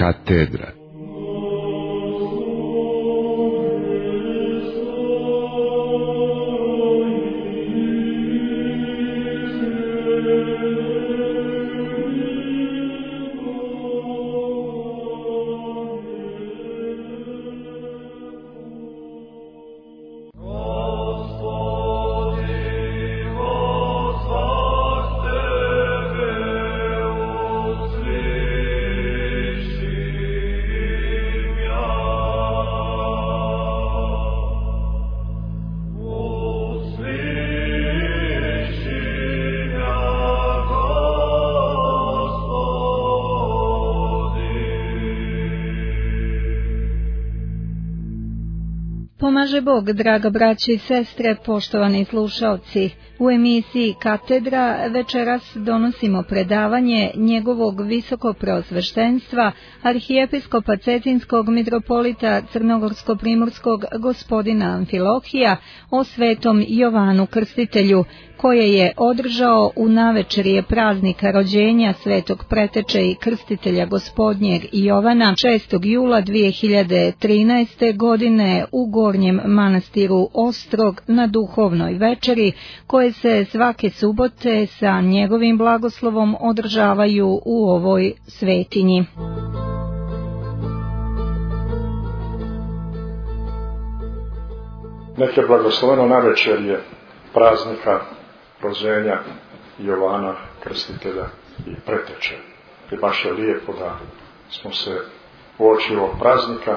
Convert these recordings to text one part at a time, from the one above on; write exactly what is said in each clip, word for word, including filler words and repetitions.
Katedra. Pomaže Bog, draga braćo i sestre, poštovani slušaoci. U emisiji Katedra večeras donosimo predavanje njegovog visokopreosveštenstva, arhijepiskopa Cetinskog mitropolita Crnogorsko-primorskog gospodina Amfilohija o svetom Jovanu Krstitelju, koje je održao u navečerje praznika rođenja svetog preteče i krstitelja gospodnjeg Jovana šestog jula dvije hiljade trinaeste. godine u Gornjem manastiru Ostrog na duhovnoj večeri, koje se svake subote sa njegovim blagoslovom održavaju u ovoj svetinji. Nek je blagosloveno navečerje praznika rođenja Jovana Krstitelja i preteče. I baš je lijepo da smo se uoči ovog praznika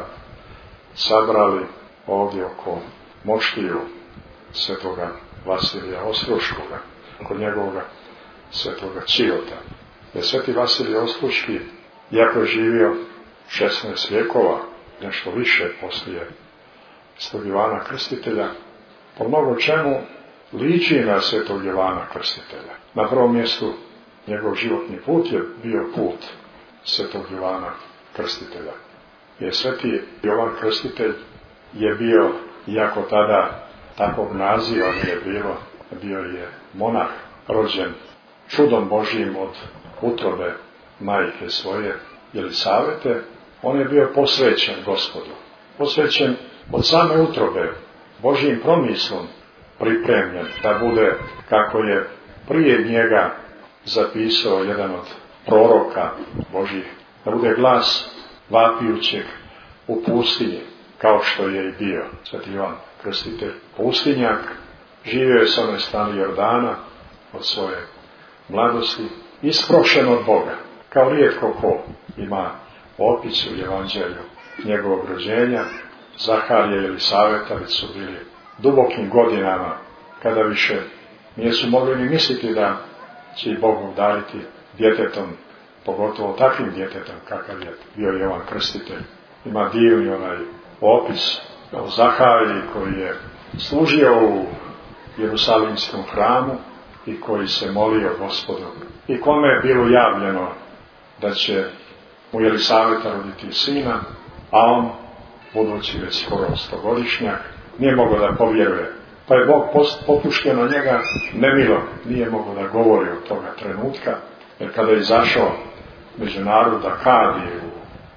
sabrali ovdje oko moštiju svetoga Vasilija Ostroškoga, oko njegovoga svetoga Cijota. Jer sveti Vasilij Ostroški, iako je živio šesnaest vjekova, nešto više poslije svetog Jovana Krstitelja, po mnogo čemu liči na svetog Jovana Krstitelja. Na prvom mjestu njegov životni put je bio put svetog Jovana Krstitelja. Jer sveti Jovan Krstitelj je bio, iako tada takvog naziva nije bilo, bio je monah, rođen čudom Božijim od utrobe majke svoje Jelisavete. On je bio posvećen Gospodu, posvećen od same utrobe, Božijim promislom pripremljen da bude, kako je prije njega zapisao jedan od proroka Božih, da bude glas vapijućeg u pustinji, kao što je i bio sveti Jovan Krstitelj pustinjak. Živio je sa one strane Jordana od svoje mladosti, isprošen od Boga, kao rijetko ko. Ima opis u Evanđelju njegovog rođenja. Zaharije i Jelisaveta već su bili dubokim godinama, kada više nisu mogli ni misliti da će i Bog obdariti djetetom, pogotovo takvim djetetom kakav je bio Jovan Krstitelj. Ima divni onaj opis o Zahariji koji je služio u Jerusalimskom hramu i koji se molio Gospodu. I kome je bilo javljeno da će mu Jelisaveta roditi sina, a on, budući već skoro stogodišnjak, nije mogao da povjeruje. Pa je Bog popuštio na njega nemilo, nije mogao da govori od toga trenutka, jer kada je izašao među narod da kadi u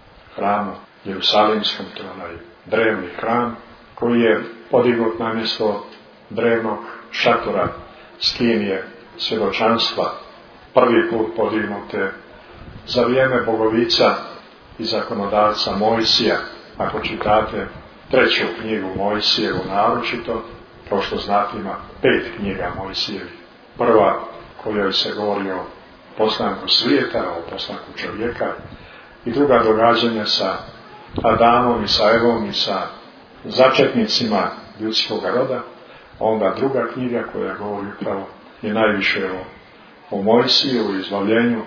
hramu Jerusalimskom, to je onaj drevni hram, koji je podignut na mjesto drevnog šatora skинije svjedočanstva, prvi put podignute za vrijeme Bogovica i zakonodavca Mojsija. Ako čitate treću knjigu Mojsijevu naročito, kao što znate ima pet knjiga Mojsijevi. Prva kojoj se govori o postanku svijeta, o postanku čovjeka, i druga događanja sa Adamom i sa Evom i sa začetnicima ljudskog roda. Onda druga knjiga koja govori upravo je najviše o, o Mojsiju, o izbavljenju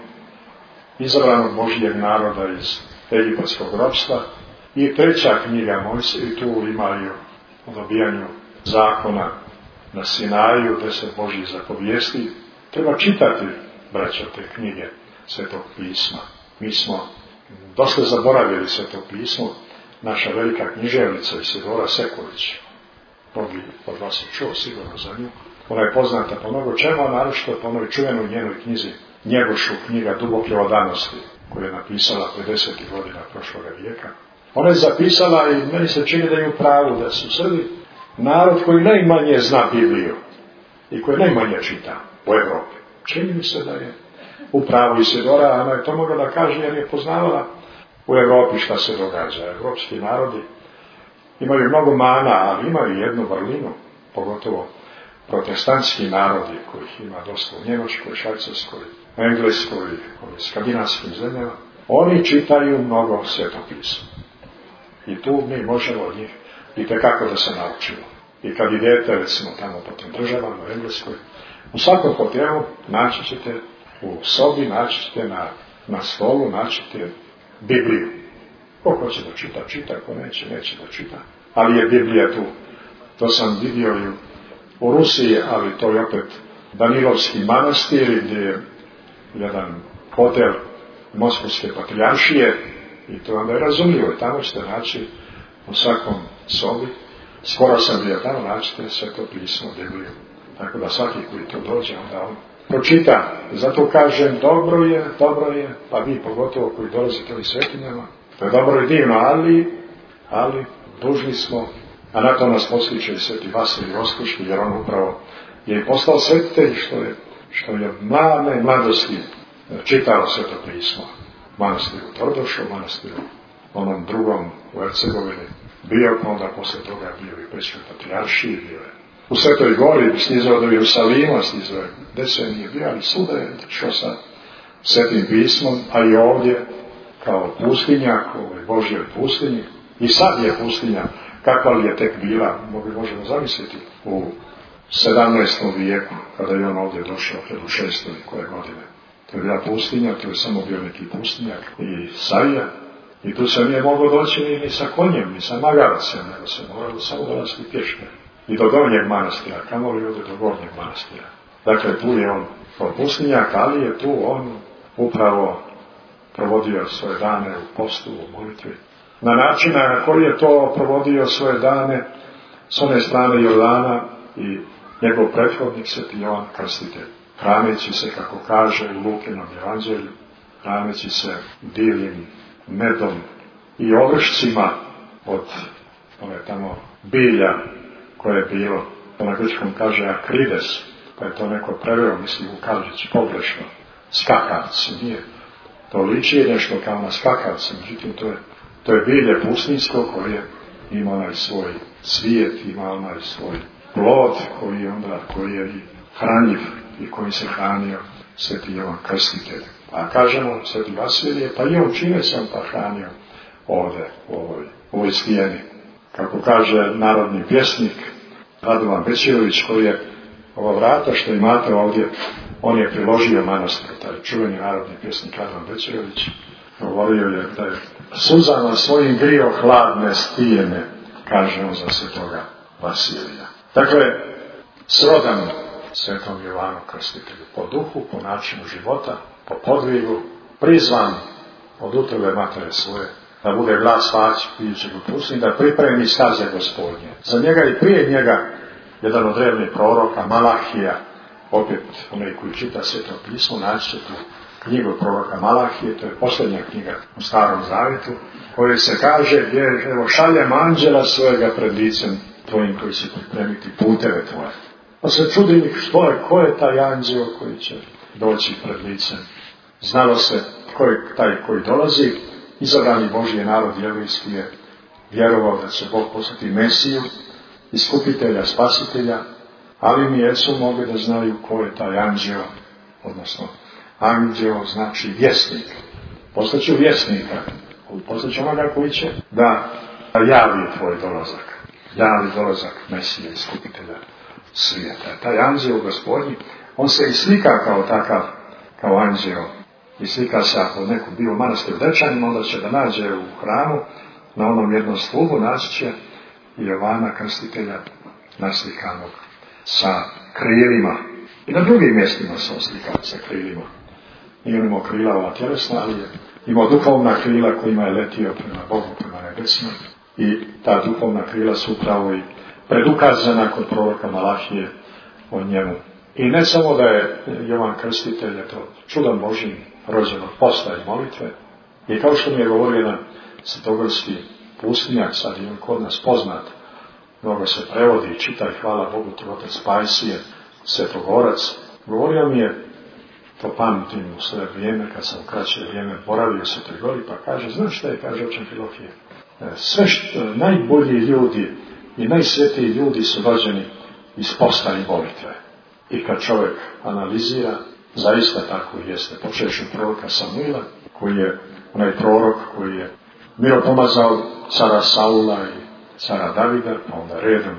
izabranog Božijeg naroda iz egipatskog ropstva. I treća knjiga Mojsije, i tu ima i o dobijanju zakona na Sinaju, deset Božjih zapovijesti. Treba čitati, braćo, te knjige Svetog pisma. Mi smo dosta zaboravili Sveto pismo. Naša velika književnica Isidora Sekulić, mnogi od vas je čuo sigurno za nju, ona je poznata po mnogo čemu, a naročito po onoj čuvenoj njenoj knjizi Njegošu, knjiga duboke odanosti. koju je napisala pedesetih godina prošloga vijeka. Ona je zapisala i meni se čini da je u pravu da su Srbi narod koji najmanje zna Bibliju i koji najmanje čita u Evropi. Čini mi se da je u pravu Isidora, ona je to mogla da kaže jer je poznavala u Evropi šta se događa. Evropski narodi imaju mnogo mana, ali imaju jednu vrlinu, pogotovo protestantski narodi kojih ima dosta u Njemačkoj, Švajcarskoj, Engleskoj, ovim skandinavskim zemljama. Oni čitaju mnogo svetopisma. I tu mi možemo od njih i tekako da se naučimo. I kad idete, recimo tamo po tim državama, u Engleskoj, u svakom hotelu naći ćete, u sobi naći ćete na, na stolu, naći ćete Bibliju. Ko hoće da čita, čita, ko neće, neće da čita. Ali je Biblija tu. To sam vidio i u Rusiji, ali to je opet Danilovski manastir, gdje je jedan hotel Moskovske patrijaršije, i to onda je razumljivo. Tamo ćete naći u svakom sobi, skoro sam bio tamo, naćete sve to pismo, Bibliju. Tako da svaki koji to dođe, onda on pročita. Zato kažem, dobro je, dobro je, pa vi pogotovo koji dolazite ovim svetinjama, to je dobro i divno, ali, ali dužni smo, a na to nas posliče i sveti Vasilij Ostroški, jer on upravo je i postao svetitelj, što je, što je mlade mladosti čitao sve to pismo. Manastiru Tordošu, manastiru onom drugom u Hercegovini bio, pa onda posle toga bio i Pećkoj patrijaršiji, bio je u Svetoj Gori, snizao do Jerusalima, snizao je decenije bio, ali svuda je što sa svetim pismom, a i ovdje kao pustinjak u ovoj Božjoj pustinji. I sad je pustinja, kakva li je tek bila, možemo zamisliti, u sedamnaestom vijeku, kada je on ovdje došao hiljadu šesto koje godine. To je bila pustinja, to je samo bio neki pustinjak i Saija, i tu se nije moglo doći ni, ni sa konjem, ni sa magaracem, nego se moralo samo dolaziti pješke. I do gornjeg manastira, kamoli ovdje do gornjeg manastira. Dakle, tu je on kao pustinjak, ali je tu on upravo provodio svoje dane u postu, u molitvi. Na način na koji je to provodio svoje dane s one strane Jordana i njegov prethodnik sveti Jovan Krstitelj. Hraneći se, kako kaže u Lukinom evanđelju, hraneći se divnim medom i ovršcima od one tamo bilja koje je bilo, to na grčkom kaže akrides, pa je to neko preveo, mislim u Kalžić, pogrešno, skakavci, nije. To liči nešto kao na skakavci, međutim to je, to je bilje pustinsko koje ima onaj svoj cvijet, ima onaj svoj plod koji, onda, koji je i hranjiv i koji se hranio sveti Jovan Krstitelj. A kažemo sveti Vasilije, pa i on čime se on pa hranio ovdje, u ovoj, u ovoj stijeni. Kako kaže narodni pjesnik Radovan Bećirović, koji je ova vrata što imate ovdje, on je priložio manastiru, taj čuveni narodni pjesnik Radovan Bećirović, govorio je da je suzama svojim grio hladne stijene, kaže on za svetoga Vasilija. Dakle, srodan svetom Jovanu Krstitelju, po duhu, po načinu života, po podvigu, prizvan od utrbe matere svoje, da bude glas vaćujućeg u pustinji, da pripremi staze Gospodnje. Za njega i prije njega jedan od drevnih proroka, Malahija, opet onaj koji čita sveto pismo, naći će tu knjigu proroka Malahije, to je posljednja knjiga u Starom Zavjetu, koji se kaže, gdje evo šaljem anđela svojega pred licem tvojim koji će pripremiti puteve tvoje. Pa se čudim što je, ko je taj anđeo koji će doći pred licem. Znalo se ko je taj koji dolazi. Izabrani Božji narod jevrijski je vjerovao da će Bog poslati Mesiju, iskupitelja, spasitelja, ali nijesu mogli da znaju ko je taj anđeo, odnosno anđeo znači vjesnik. Poslaću vjesnika, poslaću onoga koji će da javi tvoj dolazak, javi dolazak Mesije, iskupitelja svijeta. Taj anđeo Gospodnji, on se i slika kao takav, kao anđeo, i slika se ako neko bio u manastiru Dečanima, onda će da nađe u hramu, na onom jednom stubu naći će Jovana Krstitelja naslikanog sa krilima. I na drugim mjestima se oslikao sa krilima. Nije on imao krila ova tjelesna, ali je imao duhovna krila kojima je letio prema Bogu, prema nebesima. I ta duhovna krila su upravo i predukazana kod proroka Malahije o njemu. I ne samo da je Jovan Krstitelj, je to čudan Božji rođen od posta i molitve. I kao što mi je govorio jedan svetogorski pustinjak, sad je on kod nas poznat, mnogo se prevodi i čita i hvala Bogu, to otac Pajsije, svetogorac. Govorio mi je, to pamtim u svoje vrijeme, kad sam u kraće vrijeme boravio u Svetoj Gori, pa kaže, znaš šta je, kaže oče Amfilohije, sve što, najbolji ljudi i najsvetiji ljudi su rođeni iz posta i molitve. I kad čovjek analizira, zaista tako jeste, počevši proroka Samuila, koji je onaj prorok koji je bio pomazao cara Saula i cara Davida, pa onda redom,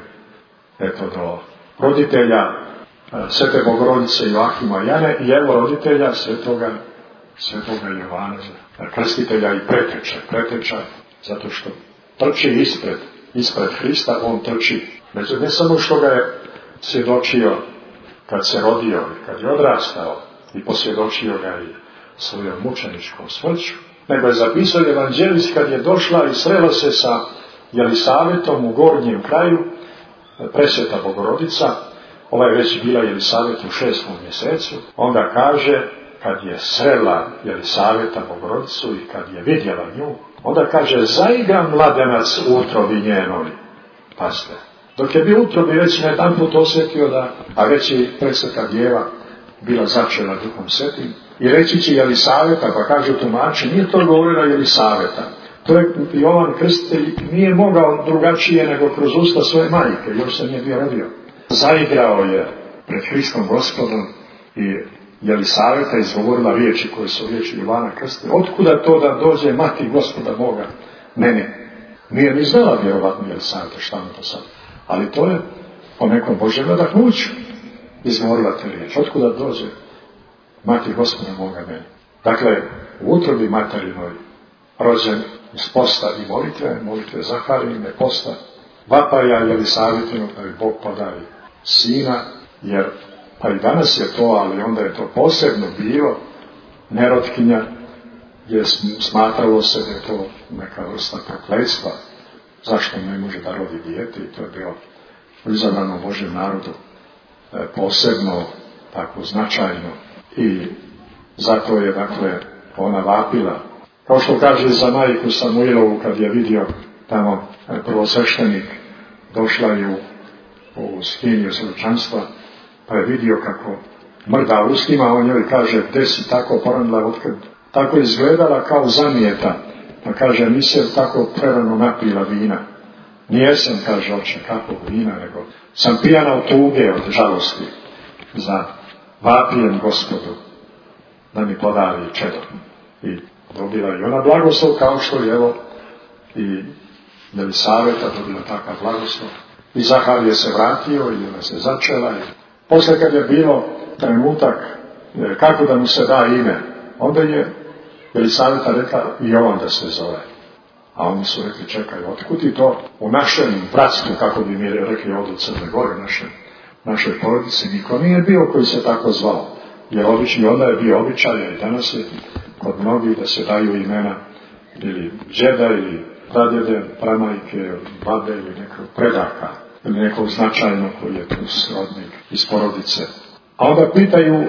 eto do roditelja Svete Bogorodice Joahima i Jane i evo roditelja Svetoga, Svetoga Jovana, krstitelja i preteča. Preteča zato što trči ispred, ispred Hrista, on trči. Međutim, ne samo što ga je svjedočio kad se rodio i kad je odrastao i posvjedočio ga i svojom mučeničkom smrću, nego je zapisao evanđelist kad je došla i srela se sa Jelisavetom u gornjem kraju, presveta Bogorodica, ova je već bila Jelisavet u šestom mjesecu, onda kaže, kad je srela Jelisaveta Bogorodicu i kad je vidjela nju, onda kaže, zaigra mladenac u utrobi njenoj. Pazite, dok je bio u utrobi, već na jedan put osjetio da, a već i presveta djeva bila začela Duhom Svetim, i reći će Jelisaveta, pa kažu tumači, nije to govorila Jelisaveta. To je Jovan Krstitelj nije mogao drugačije nego kroz usta svoje majke, još se nije bio rodio. Zaigrao je pred Hristom Gospodom i Jelisaveta izgovorila riječi koje su riječi Jovana Krstitelja. Otkuda to da dođe mati Gospoda Boga meni? Nije ni znala vjerovatno Jelisaveta, šta mi to sad. Ali to je po nekom Božjem nadahnuću izgovorila te riječi. Otkuda dođe mati Gospoda Boga meni? Dakle, u utrobi materinoj rođen iz posta i molitve, molitve Zaharijine, posta, vapaja Jelisavetinog da bi Bog podari sina, jer pa i danas je to, ali onda je to posebno bilo, nerotkinja, gdje smatralo se da je to neka vrsta prokletstva, zašto ne može da rodi dijete, i to je bilo izabrano Božjem narodu posebno, tako značajno, i zato je, dakle, ona vapila. Kao što kaže za majku Samuilovu, kad je vidio tamo prvosveštenik, došla je u, u skiniju svjedočanstva, pa je vidio kako mrda ustima, on joj kaže, gde si tako poranila, otkad tako izgledala kao zamijeta, pa kaže, nisam tako prerano napila vina. Nijesam, kaže oče, kakvog vina, nego sam pijana od tuge, od žalosti, za vapijem Gospodu, da mi podari čedo. I dobila i ona blagoslov, kao što je, evo, i Jelisaveta dobila takav blagoslov. I Zaharije se vratio i ona se začela. I posle kad je bilo trenutak kako da mu se da ime, onda je Jelisaveta rekla Jovan da se zove. A oni su rekli, čekaj, otkud ti to u našem bratstvu, kako bi mi rekli ovdje u Crne Gore, naše, našoj porodici, niko nije bio koji se tako zvao. Jer obični, onda je bio običaj, i danas je kod mnogih da se daju imena ili džeda ili pradjede, pramajke, babe ili nekog predaka ili nekog značajnog koji je tu srodnik iz porodice. A onda pitaju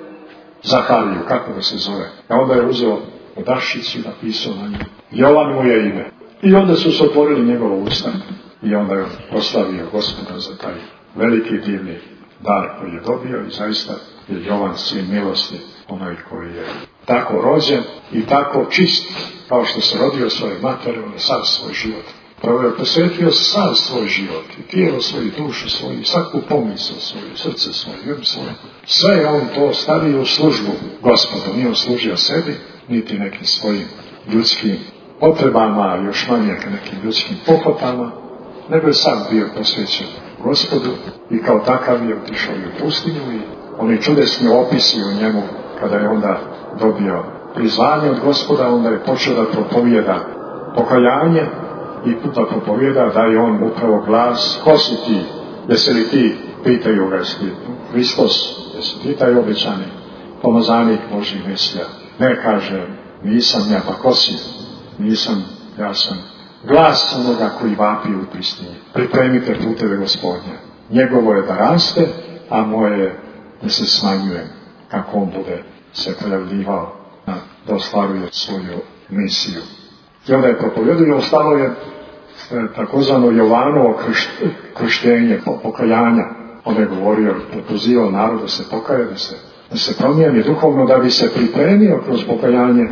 Zahariju kako da se zove. A onda je uzeo odašicu i napisao na nju Jovan mu je ime. I onda su se otvorili njegovo usta i onda je proslavio Gospoda za taj veliki divni dar koji je dobio i zaista je Jovan sin milosti, onaj koji je tako rođen i tako čist, kao što se rodio svoje matere, on je sav svoj život proveo, posvetio sav svoj život, i tijelo svoju, dušu svoju, svaku pomisao svoju, srce svoje, ljub svoje. Sve je on to stavio u službu Gospodu, nije on služio sebi, niti nekim svojim ljudskim potrebama, još manje nekim ljudskim pohotama, nego je sam bio posvećen Gospodu i kao takav je otišao u pustinju i oni čudesni opisi u njemu, kada je onda dobio prizvanje od Gospoda, onda je počeo da propovijeda pokajanje i da propovijeda da je on upravo glas, ko si ti, jesi li ti, pitaju ga, jesi li Hristos, jesi ti taj obećani pomazanik Božji Mesija. Ne, kaže, nisam ja, pa ko si? Nisam, ja sam glas onoga koji vapi u pustinji. Pripremite puteve Gospodnje. Njegovo je da raste, a moje je da se smanjuje, kako on bude se pojavljivao da ostvaruje svoju misiju. I onda je propovjedio, ostalo je takozvano Jovanovo krštenje, pokajanja. On je govorio, pozivao narod da se pokaje, da se, da se promijeni duhovno, da bi se pripremio kroz pokajanje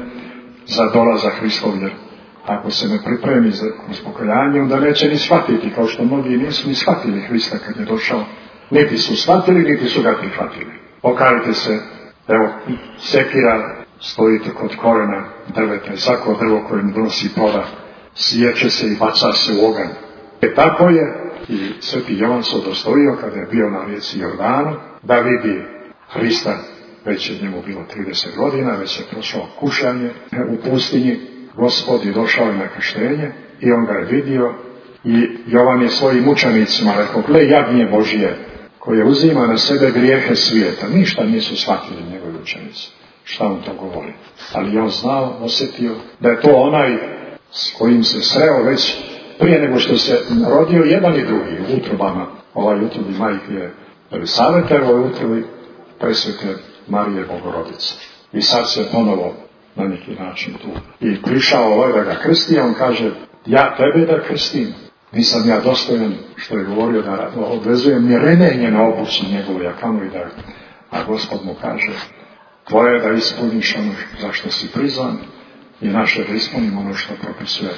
za dolazak Hristov, jer ako se ne pripremi za, kroz pokajanje, onda neće ni shvatiti, kao što mnogi nisu ni shvatili Hrista kad je došao. Niti su shvatili, niti su ga prihvatili. Pokajte se, evo, sekira, stojite kod korena drveta i svako drvo koje mi donosi ploda, siječe se i baca se u oganj. E tako je i sveti Jovan se udostojio kada je bio na rijeci Jordanu, da vidi Hrista. Već je njemu bilo trideset godina, već je prošao kušanje u pustinji, Gospod je došao na krštenje i on ga je vidio i Jovan je svojim učenicima rekao, gle jagnje Božije koje uzima na sebe grijehe svijeta. Ništa nisu shvatili njegovi učenici šta on to govori, ali je on znao, osjetio da je to onaj s kojim se sreo već prije nego što se rodio jedan i drugi u utrobama. Ovaj utrobi majke je Elisavete, ovoj utrobi presvete Marije Bogorodice. I sad se ponovo na neki način tu i prišao ovaj da ga krsti, a on kaže, ja tebe da krstim, nisam ja dostojan, što je govorio, da obvezujem mi remenje na obući njegovu, ja kamo i da, a Gospod mu kaže, tvoje je da ispuniš ono za što si prizvan i naše da ispunimo ono što propisuje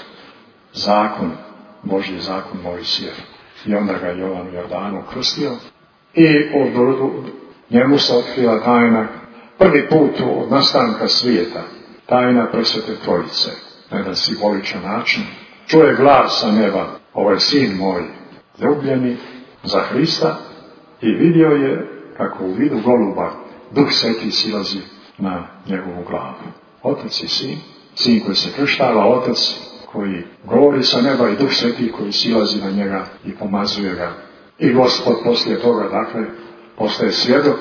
zakon, Božji zakon Mojsijev. I onda ga Jovan u Jordanu krstio i od njemu se otkriva tajna, prvi put od nastanka svijeta, tajna presvete Trojice, na jedan simboličan način. Čuje glas sa neba, ovo je sin moj, ljubljeni za Hrista, i vidio je kako u vidu goluba Duh Sveti silazi na njegovu glavu. Otac i sin, sin koji se krštava, otac koji govori sa neba i Duh Sveti koji silazi na njega i pomazuje ga. I Gospod poslije toga, dakle, postaje svjedok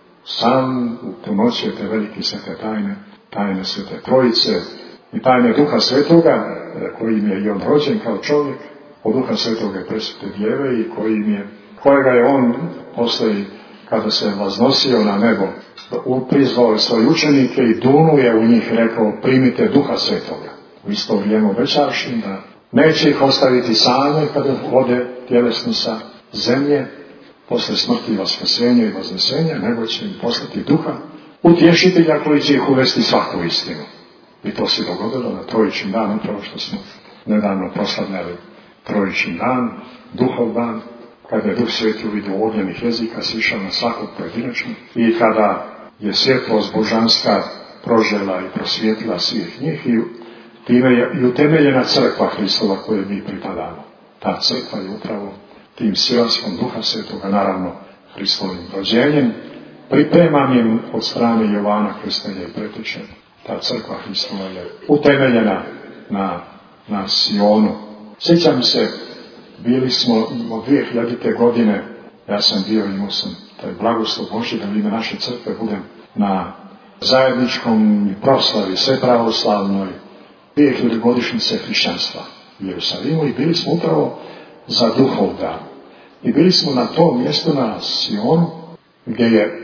sam tumačio te velike svete tajne, tajne svete Trojice i tajne Duha Svetoga, kojim je i on rođen kao čovjek, od Duha Svetoga je presvete Djeve i kojim je, kojega je on poslije kada se vaznosio na nebo, prizvao svoje učenike i dunuje u njih, rekao, primite Duha Svetoga. U isto vrijeme obećavši da neće ih ostaviti same kada ode tjelesno sa zemlje, posle smrti i vaskrsenja i vaznesenja, nego će im poslati Duha, utješitelja koji će ih uvesti svaku istinu. I to se dogodilo na Trojičin dan, upravo što smo nedavno proslavljali Trojičin dan, Duhov dan, kada je Duh Sveti u vidu ognjenih jezika sišao na svakog pojedinačno i kada je svjetlost božanska prožela i prosvijetila svih njih i time je i utemeljena crkva Hristova koje mi pripadamo. Ta crkva je upravo tim silaskom Duha Svetoga, naravno Hristovim rođenjem, pripremanim od strane Jovana Krstitelja i Preteče. Ta crkva Hristova je utemeljena na, na Sionu. Sjećam se, bili smo od dvije hiljadite godine, ja sam bio, imao sam taj blagoslov Božji da u ime naše crkve budem na zajedničkom proslavi sve pravoslavnoj dvije hiljade godišnjice hrišćanstva u Jerusalimu i bili smo upravo za Duhov dan. I bili smo na tom mjestu na Sionu gdje je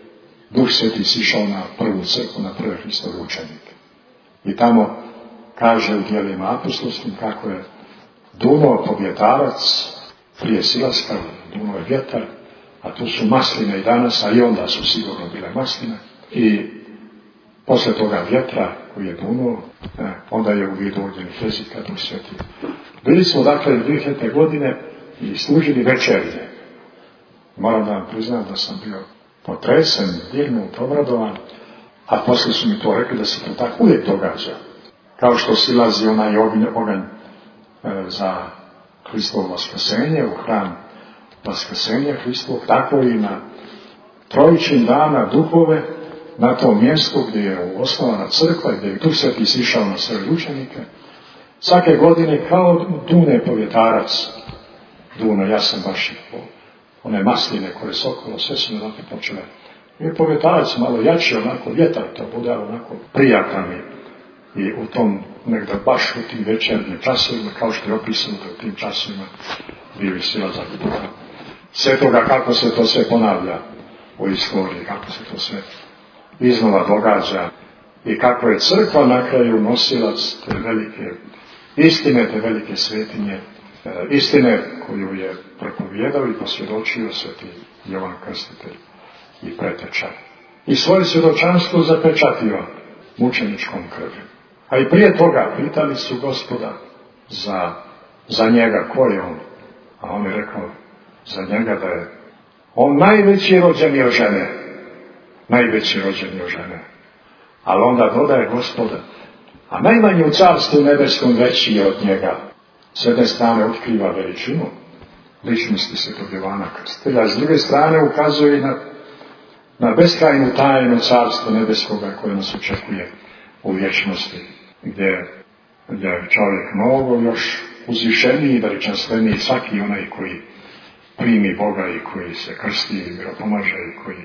Duh Sveti sišao na prvu crkvu, na prve Hristove učenike. I tamo kaže u djelima apostolskim kako je dunuo povjetarac prije silaska, dunuo je vjetar, a tu su masline i danas, a i onda su sigurno bile masline. I posle toga vjetra koji je dunuo, eh, onda je u vidu ognjenih jezika Duh Sveti. Bili smo dakle dvije hiljadite godine i služili večernje. Moram da vam priznam da sam bio potresen, dirnut, obradovan, a poslije su mi to rekli da se to tako uvijek događa. Kao što silazi onaj oganj e, za Hristovo vaskrsenje, u hram vaskrsenja Hristovog, tako i na Trojičin dana duhove, na tom mjestu gdje je osnovana crkva, gdje je Duh Sveti sišao na sve učenike. Svake godine kao dune povjetarac, duno, ja sam baš po one masline koje su okolo, sve su onako počele. I povjetarac malo jači, onako vjetar to bude, onako prijatan mi. I u tom, negdje baš u tim večernjim časovima, kao što je opisano da u tim časovima bio i silazak Duha Svetoga, kako se to sve ponavlja u istoriji, kako se to sve iznova događa. i kako je crkva na kraju nosilac te velike istine, te velike svetinje, istine koju je propovijedao i posvjedočio sveti Jovan Krstitelj i preteča. I svoje svjedočanstvo zapečatio mučeničkom krvlju. A i prije toga pitali su Gospoda za, za njega, ko je on? A on je rekao za njega da je on najveći rođeni od žene. Najveći rođeni od žene. Ali onda dodaje Gospoda, a najmanji u carstvu nebeskom veći je od njega. S jedne strane otkriva veličinu ličnosti svetog Jovana Krstitelja, a s druge strane ukazuje na, na beskrajnu tajnu carstva nebeskoga koje nas očekuje u vječnosti, gdje, gdje je čovjek mnogo još uzvišeniji i veličanstveniji, svaki onaj koji primi Boga i koji se krsti i miropomaže i koji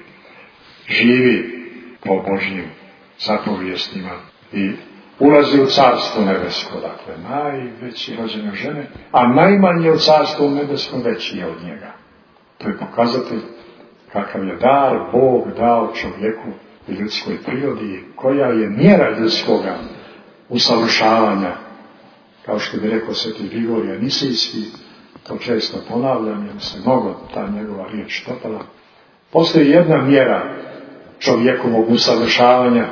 živi po Božjim zapovijestima i ulazi u carstvo nebesko, dakle, najveći rođen od žene, a najmanji u carstvu nebeskom veći je od njega. To je pokazatelj kakav je dar Bog dao čovjeku i ljudskoj prirodi, koja je mjera ljudskoga usavršavanja. Kao što bi rekao sveti Grigorije Nisijski, to često ponavljam, jer se mnogo ta njegova riječ topala. Postoji jedna mjera čovjekovog usavršavanja,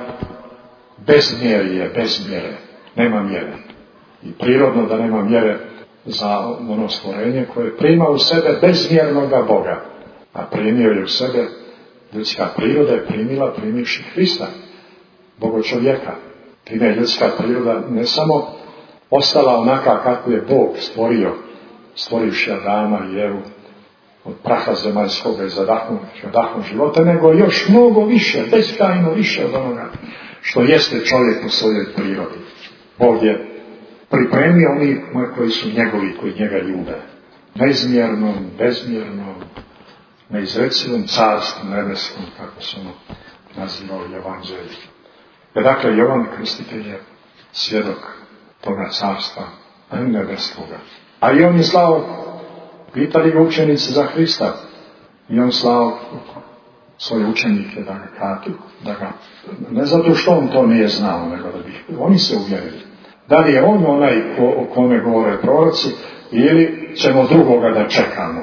bez mjerije, bez mjere, nema mjere. I prirodno da nema mjere za ono stvorenje koje prima u sebe bezmjernoga Boga, a primio je u sebe, ljudska priroda je primila primivši Hrista, Boga čovjeka. Time je ljudska priroda ne samo ostala onaka kako je Bog stvorio, stvorivši Adama i Evu od praha zemaljskoga i zadahom života, nego još mnogo više, beskrajno više od onoga što jeste čovjek u svojoj prirodi. Bog je pripremio oni koji su njegovi, koji njega ljube. Neizmjernom, bezmjernom, neizrecivom carstvu nebeskom, kako se ono nazivao Evanđelje. E dakle, Jovan Krstitelj je svjedok toga carstva nebeskoga. A i on je slao, pitali ga učenici za Hrista, i on slao svoje učenike da ga katu, da ga, ne zato što on to nije znao, nego da bi oni se uvjerili. Da li je on onaj ko, o kome govore proroci, ili ćemo drugoga da čekamo.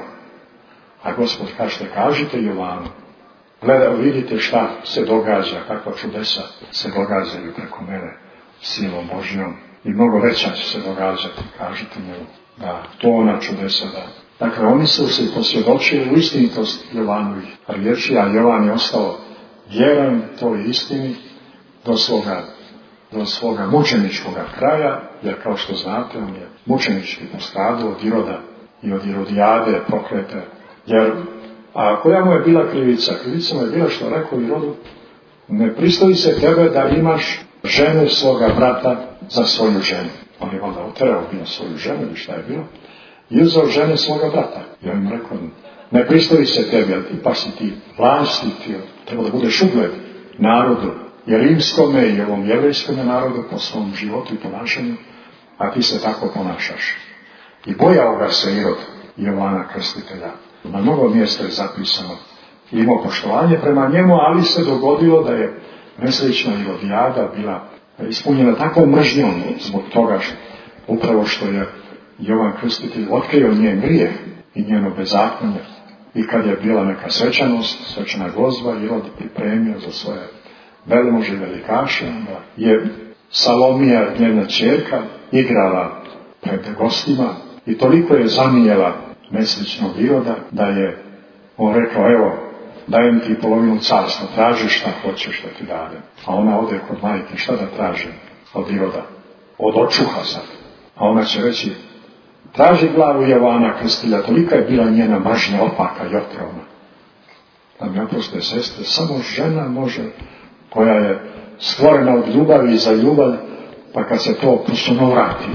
A Gospod kaže, kažite Jovanu, gleda, vidite šta se događa, kakva čudesa se događaju preko mene, silom Božjom, i mnogo veća će se događati, kažite njemu, da to ona čudesa da. Dakle, oni su se posvjedočili u istinitost Jovanovih riječi, a Jovan je ostao vjeran toj istini do svoga, do svoga mučeničkoga kraja, jer kao što znate, on je mučenički postradao od Iroda i od Irodijade proklete. Jer, a koja mu je bila krivica? Krivica mu je bila što rekao Irodu, ne pristoji se tebe da imaš ženu svoga brata za svoju ženu. On je onda oterao bio svoju ženu, ili šta je bilo, i uzao žene svoga brata. I on im rekao, ne pristoji se tebi, ali ti pa si ti vlasti, ti treba da budeš ugled narodu, i rimskome i ovom jevrejskome narodu po svom životu i ponašanju, a ti se tako ponašaš. I bojao ga se Irod Jovana Krstitelja. Na mnogo mjesta je zapisano. Imao poštovanje prema njemu, ali se dogodilo da je nesrećna Irodijada bila ispunjena takvom mržnjom zbog toga što, upravo što je Jovan Krstitelj otkrio njen grijeh i njeno bezakonje. I kad je bila neka svečanost, svečana gozba, Irod pripremio za svoje velmože i velikaše, onda je Salomija, njena ćerka, igrala pred gostima i toliko je zamijela nesrećnog Iroda da je on rekao, evo, dajem ti polovinu carstva, traži šta hoćeš da ti dadem. A ona ode kod majke, šta da traži od Iroda? Od očuha sad. A ona će reći, traži glavu Jovana Krstitelja, tolika je bila njena mržnja opaka i otrovna. Da mi oproste sestre, samo žena može, koja je stvorena od ljubavi i za ljubav, pa kad se to posuno vrati,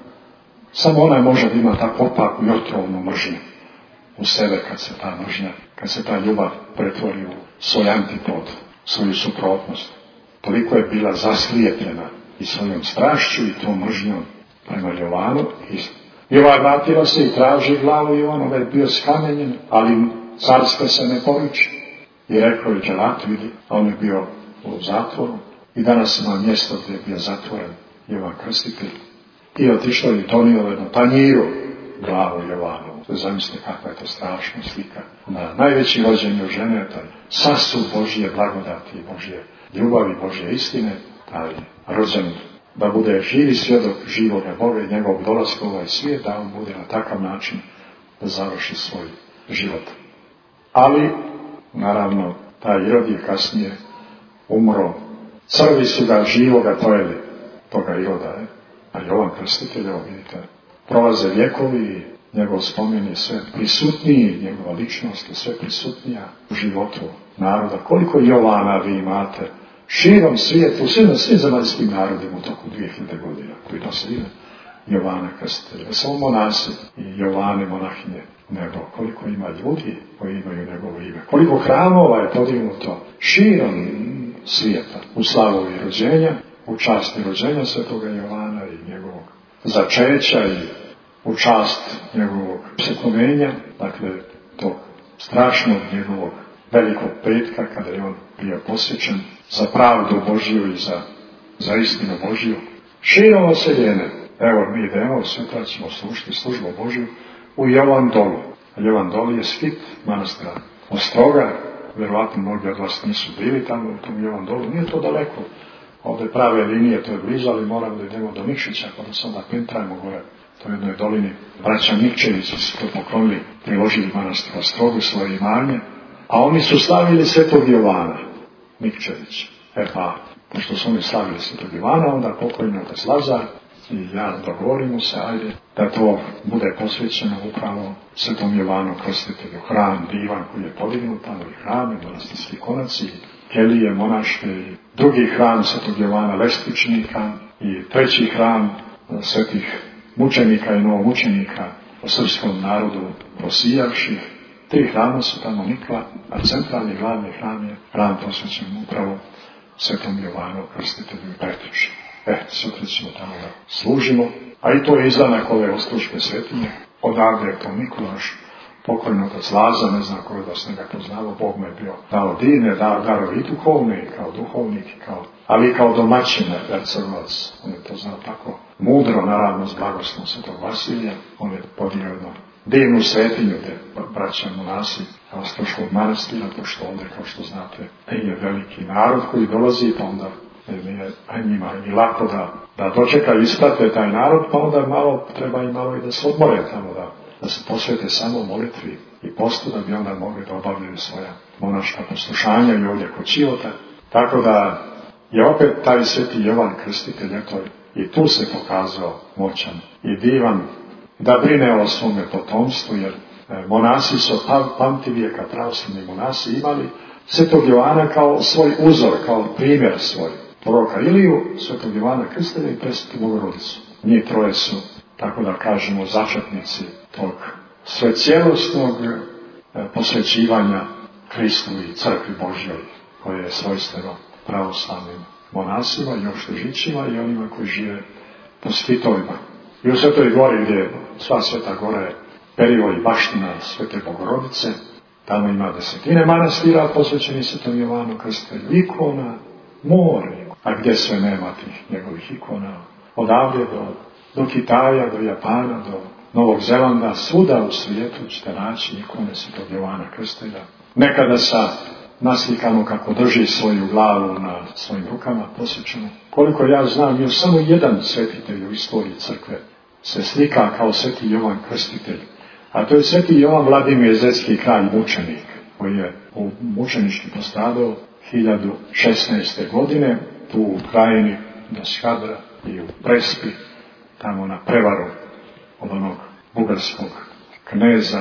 samo ona može da ima tako opaku i otrovnu mržnju u sebe kad se ta mržnja, kad se ta ljubav pretvori u svoj antipod, svoju suprotnost. Toliko je bila zaslijepljena i svojom strašću i tom mržnjom prema Jovanu. I ova vratila se i traži glavu Jovanu, ovaj je bio skamenjen, ali carstvo se ne poriče. I rekao je dželat, vidi, a on je bio u zatvoru. i danas ima mjesto gdje je bio zatvoren Jovan Krstitelj i otišao i donio jednu tanjiru glavu Jovanovu. Zamislite kakva je to strašna slika. Na najveći rođenju žene, taj sasu Božje blagodati, Božje ljubavi, Božje istine, taj rođen da bude živi svjedok živoga Boga i njegovog dolaska u ovaj svijet, da on bude na takav način da završi svoj život. Ali, naravno, taj Irod je kasnije umro. Crvi su ga živoga pojeli, toga Iroda, je. A Jovan Krstitelj, evo vidite, prolaze vjekovi i njegov spomen je sve prisutniji, njegova ličnost je sve prisutnija u životu naroda. Koliko Jovana vi imate širom svijetu, sve na svim zemaljskim narodima u toku dvije hiljade godina, koji nose ime Jovana Krstitelja. Samo monasi i Jovane monahinje, nego koliko ima ljudi koji imaju njegovo ime. Koliko hramova je podignuto širom svijeta u slavu i rođenja, u čast i rođenja svetoga Jovana i njegovog začeća i u čast njegovog psekomenja, dakle tog strašnog njegovog velikog petka kada je on bio posvećen za pravdu Božju i za, za istinu Božju. Širom oseljene. Evo mi idemo, sutra ćemo slušati službu Božju u Jovan Dolu. Jovan Dolu je skit manastira Ostroga. Vjerovatno mnogi od vas nisu bili tamo u tom Jovan Dolu. Nije to daleko. Ovdje prave linije, to je blizu, ali moramo da idemo do Nikšića, pa da se onda pentrajmo gore. To je jednoj dolini. Braća Nikčevići su to poklonili, priložili manastir Ostrogu svoje imanje, a oni su slavili svetog Jovana Nikčević. E pa, pošto su oni slavili svetog Jovana, onda pokojni otac Lazar i ja dogovorimo se, ajde, da to bude posvećeno upravo svetom Jovanu Krstitelju. Hram divan koji je podignut, tamo i hram, i monastirski konaci, kelije monaške i drugi hram svetog Jovana Lestičnika i treći hram svetih mučenika i novomučenika o srpskom narodu prosijavših. Tri hrama su tamo nikla, a centralni glavni hram je hram posvećen upravo svetom Jovanu Krstitelju i Petrišu. E, sutra ćemo tamo da služimo, a i to je izdanak ove Ostroške svetinje. Odavde je to Mikulaš, pokojno otac Laza, ne znam koji da se njega poznalo, Bog me je bio dao divne dar, daro i duhovni, kao duhovnik, kao, ali i kao domaćine, Vercerovac. On je to znao tako mudro, naravno s blagoslovom svetog Vasilija. On je podio jedno divnu svetinju gdje braća monasi Ostroškog manastira, pošto ovdje, kao što znate, je veliki narod koji dolazi, pa onda nije njima i lako da, da dočeka i isprate taj narod, pa onda malo treba i malo i da se odmore tamo, da, da se posvete samo molitvi i postu, da bi onda mogli da obavljaju svoja monaška poslušanja i ovdje kod Čivota. Tako da je opet taj sveti Jovan Krstitelj, eto, i tu se pokazao moćan i divan, da brine o svome potomstvu, jer monasi su pamti vijeka, pravoslavni monasi imali svetog Jovana kao svoj uzor, kao primjer svoj. Proroka Iliju, svetog Jovana Krstitelja i presvetu Bogorodicu. Njih troje su, tako da kažemo, začetnici tog svecijelosnog posvećivanja Hristu i crkvi Božjoj, koje je svojstveno pravoslavnim monasima i opštežićima i onima koji žive po spitovima. I u Svetoj Gori, gdje sva Sveta Gora je perivo i baština Svete Bogorodice, tamo ima desetine manastira posvećeni svetom Jovanu Krstitelju, ikona, more, a gdje sve nema tih njegovih ikona, odavde do, do Kitaja, do Japana, do Novog Zelanda, svuda u svijetu ćete naći ikone svetog Jovana Krstitelja. Nekada sa naslikano kako drži svoju glavu na svojim rukama posvećeno. Koliko ja znam, još samo jedan svetitelj u istoriji crkve se slika kao sveti Jovan Krstitelj. A to je sveti Jovan Vladimir Zetski, kralj mučenik, koji je u mučenički postradao hiljadu šesnaeste. godine tu u krajini do Skadra i u Prespi, tamo na prevaru od onog bugarskog kneza.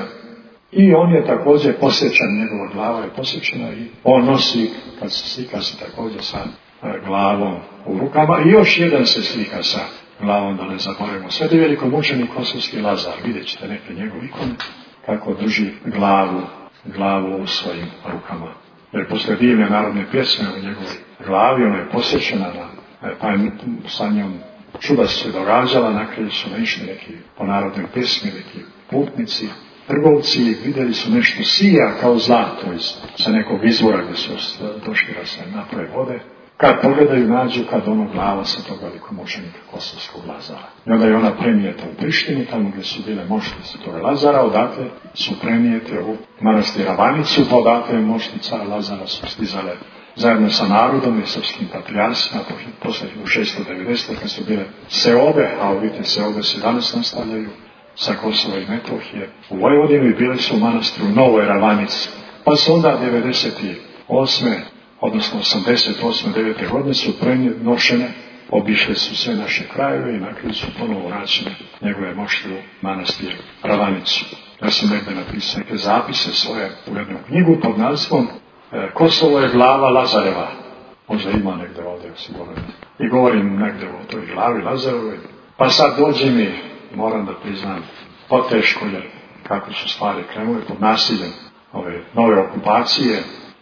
I on je također posjećan, njegova glava je posjećena i on nosi, kad se slika se također sa glavom u rukama, i još jedan se slika sa glavom, da ne zaboravimo. Sveti velikomučenik Kosovski Lazar, vidjet ćete neke njegove ikone, kako drži glavu, glavu u svojim rukama. Jer posle divne narodne pjesme u njegovoj glavi, ona je posjećena, pa je sa njom čuda se događala, na kraju su naišli neki po narodnoj pjesmi, neki putnici, trgovci, vidjeli su nešto sija kao zlato iz, sa nekog izvora gdje su došli da se naprave vode. Kad pogledaju, nađu kad ono glava svetog velikomučenika Kosovskog Lazara. I onda je ona premijeta u Prištinu, tamo gdje su bile mošti svetoga Lazara, odakle su premijete u manastir Ravanicu, pa odakle je mošti cara Lazara su stizale zajedno sa narodom i srpskim patrijarsima posle hiljadu šesto devedesete. kad su bile seobe, a ovite seobe se danas nastavljaju sa Kosova i Metohije u Vojvodinu i bile su u manastiru Novoj Ravanici. Pa su onda devedeset osme odnosno osamdeset osme devete godine su prenošene, obišle su sve naše krajeve i na kraju su ponovo vraćene njegove mošti u manastir Ravanicu. Ja sam negdje napisao neke zapise svoje u jednu knjigu pod nazivom Kosovo je glava Lazareva. Možda ima negdje ovdje sigurno. I govorim negdje o toj glavi Lazarevoj. Pa sad dođe mi, moram da priznam, poteško jer kako su stvari krenule pod nasiljem ove nove okupacije,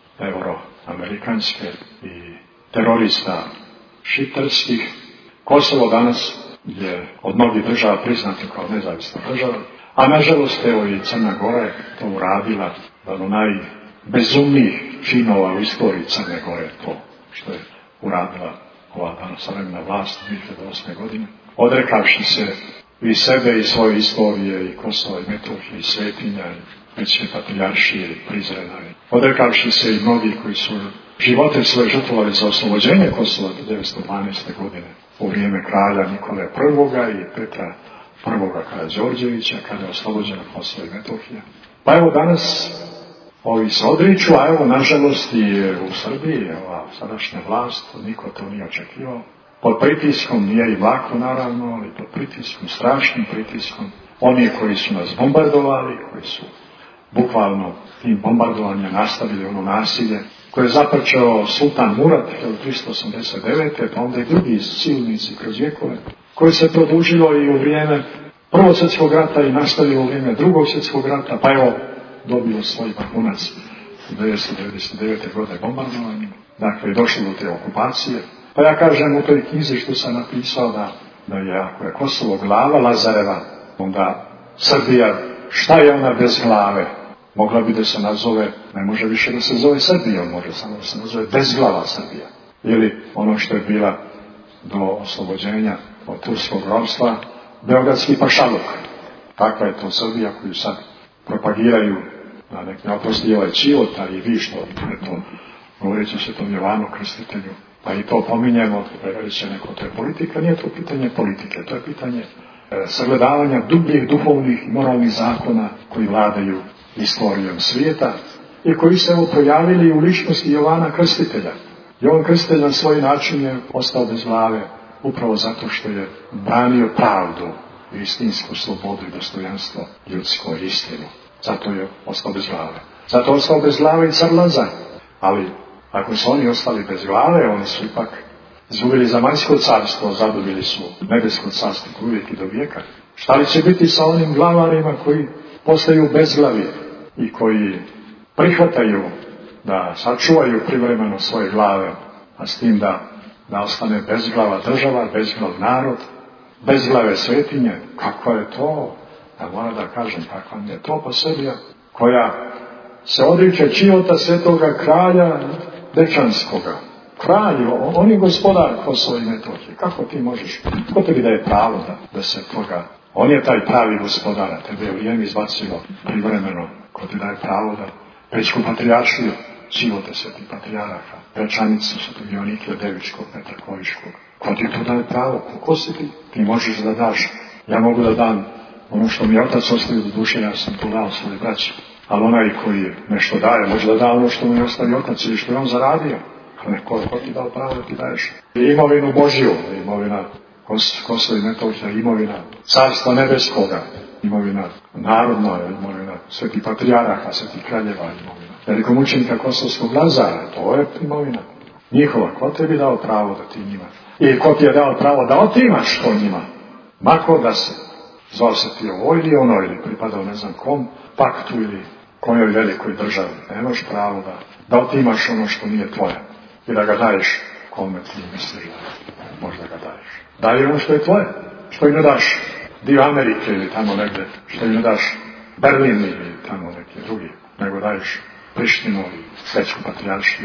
euroamerikanske i terorista šiptarskih. Kosovo danas je od mnogih država priznato kao nezavisna država, a nažalost evo i Crna Gora je to uradila od najbezumnijih činova u istoriji Crne Gore, to što je uradila ova danas savremena vlast dvije hiljade osme. godine, odrekavši se i sebe i svoje istorije i Kosova i Metohije i svetinja i veće patrijaršije i Prizrena, odrekavši se i mnogi koji su živote svoje žrtvovali za oslobođenje Kosova hiljadu devetsto dvanaeste. godine u vrijeme kralja Nikole Prvoga i Petra Prvoga Karađorđevića, kada je oslobođena Kosova i Metohija. Pa evo danas ovi se odriču, a evo nažalost i u Srbiji ova sadašnja vlast, niko to nije očekivao. Pod pritiskom, nije i lako naravno, ali pod pritiskom, strašnim pritiskom, oni koji su nas bombardovali, koji su bukvalno tim bombardovanjem nastavili ono nasilje, koje je započeo sultan Murat hiljadu tristo osamdeset devete. pa onda i drugi silnici kroz vjekove, koje se produžilo i u vrijeme Prvog svjetskog rata i nastavilo u vrijeme Drugog svjetskog rata, pa evo dobilo svoj vrhunac devetsto devedeset devete. godine bombardovanje. Dakle, došlo do te okupacije. Pa ja kažem u toj knjizi što sam napisao da, da je, ako je Kosovo glava Lazareva, onda Srbija, šta je ona bez glave? Mogla bi da se nazove, ne može više da se zove Srbija, može samo da se nazove bezglava Srbija. Ili ono što je bila do oslobođenja od turskog ropstva, beogradski pašaluk. Takva je to Srbija koju sad propagiraju na neki oprosti ovaj Čivot, ali i vi što, eto, govoreći se tom Jovanu Krstitelju, pa i to pominjemo, reći neko, to je politika, nije to pitanje politike, to je pitanje e, sagledavanja dubljih duhovnih i moralnih zakona koji vladaju istorijom svijeta i koji se evo pojavili u ličnosti Jovana Krstitelja. Jovan Krstitelj na svoj način je ostao bez glave upravo zato što je branio pravdu, istinsku slobodu i dostojanstvo, ljudsko i istinu. Zato je ostao bez glave. Zato je ostao bez glave i car Lazar. Ali ako su oni ostali bez glave, oni su ipak izgubili zemaljsko carstvo, zadobili su nebesko carstvo uvijek i do vijeka. Šta li će biti sa onim glavarima koji postaju bezglavi i koji prihvataju da sačuvaju privremeno svoje glave, a s tim da, da ostane bezglava država, bezglav narod, bezglave svetinje? Kako je to? Ja moram da kažem, kakva je to pa Srbija koja se odriče čijota svetoga kralja Dečanskoga. Kralj, on je gospodar Kosova i Metohije. Kako ti možeš? Ko tebi daje pravo da, da se toga... On je taj pravi gospodar, tebe je vrijeme izbacilo privremeno. Ko ti daje pravo da Pećku patrijaršiju, čivote sveti patrijaraha, Dečanicu, svetog Ionikija Devičkog, Petra Koviškog. Ko ti to daje pravo? Ko si ti? Ti možeš da daš. Ja mogu da dam ono što mi je otac ostavio do duše, ja sam to dao svoje braći. Ali onaj koji nešto daje, može da da ono što mu je ostavio otac ili što je on zaradio. Ali neko, ko ti dao pravo da ti daješ? I imovinu Božju, imovina Kosova i Metohija, imovina Carstva Nebeskoga, imovina narodna, imovina svetih patrijaraha, svetih kraljeva, imovina velikomučenika Kosovskog Lazara, to je imovina njihova. Ko tebi dao pravo da ti njima? I ko ti je dao pravo da otimaš to njima? Mako da se zvao se ti ovo ili ono, ili pripadao ne znam kom paktu ili kojoj velikoj državi. Nemaš pravo da, da otimaš ono što nije tvoje i da ga daješ kome ti misliš da možda ga daješ. Daj ono što je tvoje, što im ne daš dio Amerike ili tamo negdje, što im ne daš Berlin ili tamo neki drugi, nego daješ Prištinu i Svetsku patrijaršiju i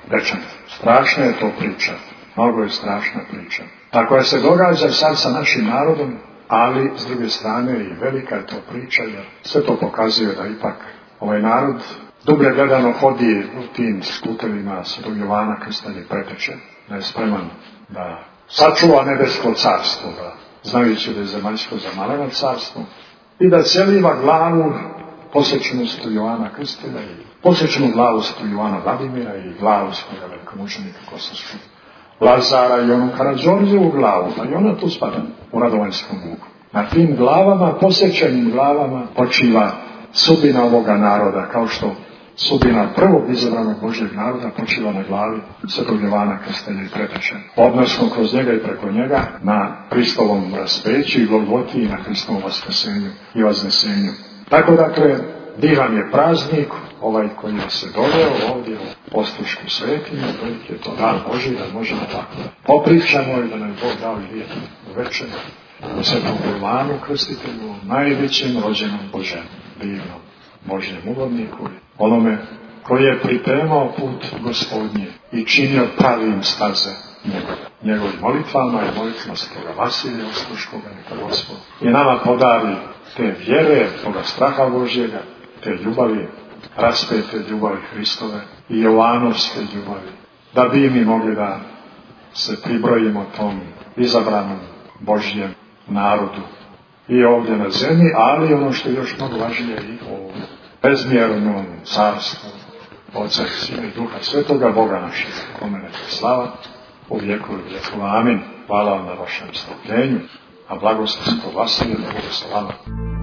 rečeno. Strašna je to priča. Mnogo je strašna priča. Tako je se događa sad sa našim narodom, ali s druge strane i velika je to priča, jer sve to pokazuje da ipak ovaj narod dublje gledano hodi u tim skutevima Svetog Jovana Krstitelja preteče, da je spreman da sačuva nebesko carstvo, da znajući da je zemaljsko zamaleno carstvo i da celiva glavu posvećenu Svetog Jovana Krstitelja i posvećenu glavu Svetog Jovana Vladimira i glavu svoga velikomučenika Kosovskog Lazara i onu Karađorđevu glavu, pa i ona tu spada u Radovanjskom vuku. Na tim glavama, posvećenim glavama, počiva sudbina ovoga naroda, kao što sudbina prvog izabranog Božjeg naroda počiva na glavi Svetog Jovana Krstitelja i preteče. Odnosno kroz njega i preko njega na Hristovom raspeću i Golgoti i na Hristovom vaskrsenju i vaznesenju. Tako dakle, divan je praznik, ovaj koji je se doveo ovdje u Ostrušku svetinju, veliki je to dan Božji, da možemo tako popričamo i da nam Bog dao i lijetu večer u Svetom Jovanu Krstitelju, najvećem rođenom Božem, divnom Božjem ugodniku, onome koji je pripremao put Gospodnje i činio pravim staze njegove. Njegovim molitvama i molitvama Svetoga Vasilija Ostruškoga, neka Gospod i nama podari te vjere, toga straha Božjega, te ljubavi, raspete ljubavi Hristove i Jovanovske ljubavi, da bi mi mogli da se pribrojimo tom izabranom Božjem narodu i ovdje na zemlji, ali ono što je još mnogo važnije i o bezmjernom carstvu Otca i Sina i Duha Svetoga, Boga našeg, kome neka slava u vijeku i vijeku. Amin. Hvala vam na vašem strpljenju, a blagoslov Svetog Vasilija da bude sa vama.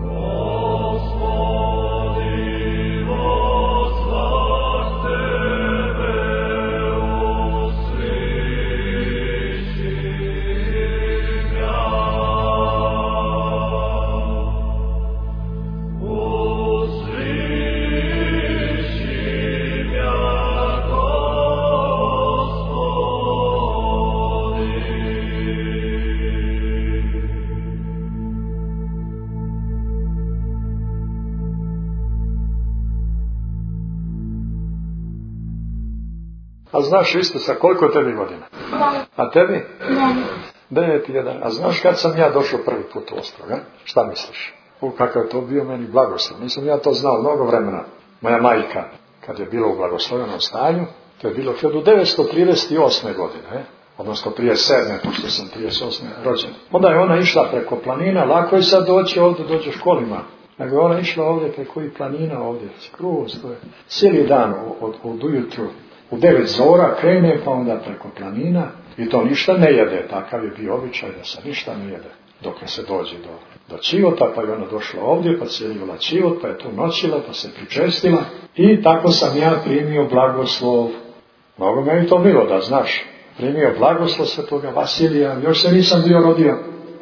A znaš Isusa, koliko tebi godina? Da. A tebi? Da. Devet jedan. A znaš kad sam ja došao prvi put u Ostrog, a? Šta misliš? U kakav je to bio meni blagoslov. Nisam ja to znao mnogo vremena. Moja majka, kad je bila u blagoslovenom stanju, to je bilo hiljadu devetsto trideset osme godine, eh? odnosno trideset sedme, pošto sam trideset osme rođen. Onda je ona išla preko planina, lako je sad doći ovdje, dođeš kolima. Nego je ona išla ovdje preko i planina ovdje, skroz, to je cijeli dan od, od ujutru. U devet zora krene, pa onda preko planina i to ništa ne jede. Takav je bio običaj da se ništa ne jede dok se dođe do, do Čivota, pa je ona došla ovdje, pa cijelila Čivot, pa je tu noćila, pa se pričestila i tako sam ja primio blagoslov. Mnogo me je to milo da znaš. Primio blagoslov Svetoga Vasilija, još se nisam bio rodio.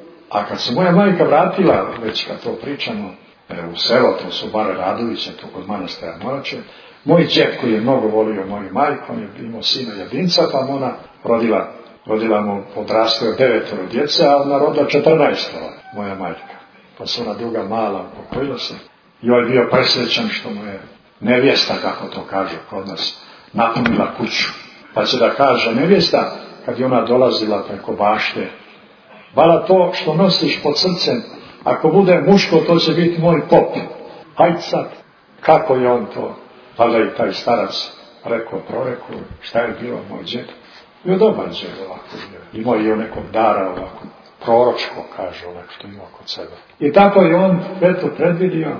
A kad se moja majka vratila, već kad to pričamo, u selo, to su Bare Radoviće, tu kod manastira Morače, moj džet koji je mnogo volio moju majku, on je imao sina jedinca, pa mu ona rodila, rodila mu odrastao devetoro djece, a ona rodila četrnaestoro, moja majka. Pa se ona druga mala upokojila se. I on je bio presrećan što mu je nevjesta, kako to kaže kod nas, napunila kuću. Pa će da kaže nevjesta, kad je ona dolazila preko bašte, vala to što nosiš pod srcem, ako bude muško, to će biti moj pop. Hajde sad, kako je on to? Tada i taj starac rekao, prorekao, šta je bilo moj džet? Bio dobar džet ovako. Imao je nekog dara ovako, proročko, kaže ovako što ima kod sebe. I tako je on eto predvidio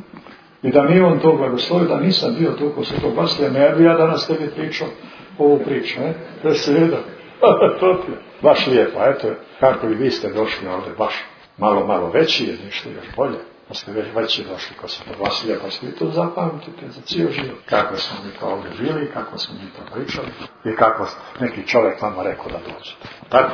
i da mi on to blagoslovi, da nisam bio tu ko Svetog Vasilija, ne bi ja danas tebi pričao ovu priču, ne? Da se vidio. To ti je baš lijepo, eto, kako i vi ste došli ovdje, baš malo, malo veći je, ništa još bolje. Pa ste već veći došli ko Svetog Vasilija, pa ste vi to zapamtite za cijel život. Kako smo mi to ovdje žili, kako smo mi to pričali i kako neki čovjek vama rekao da dođete. Tako?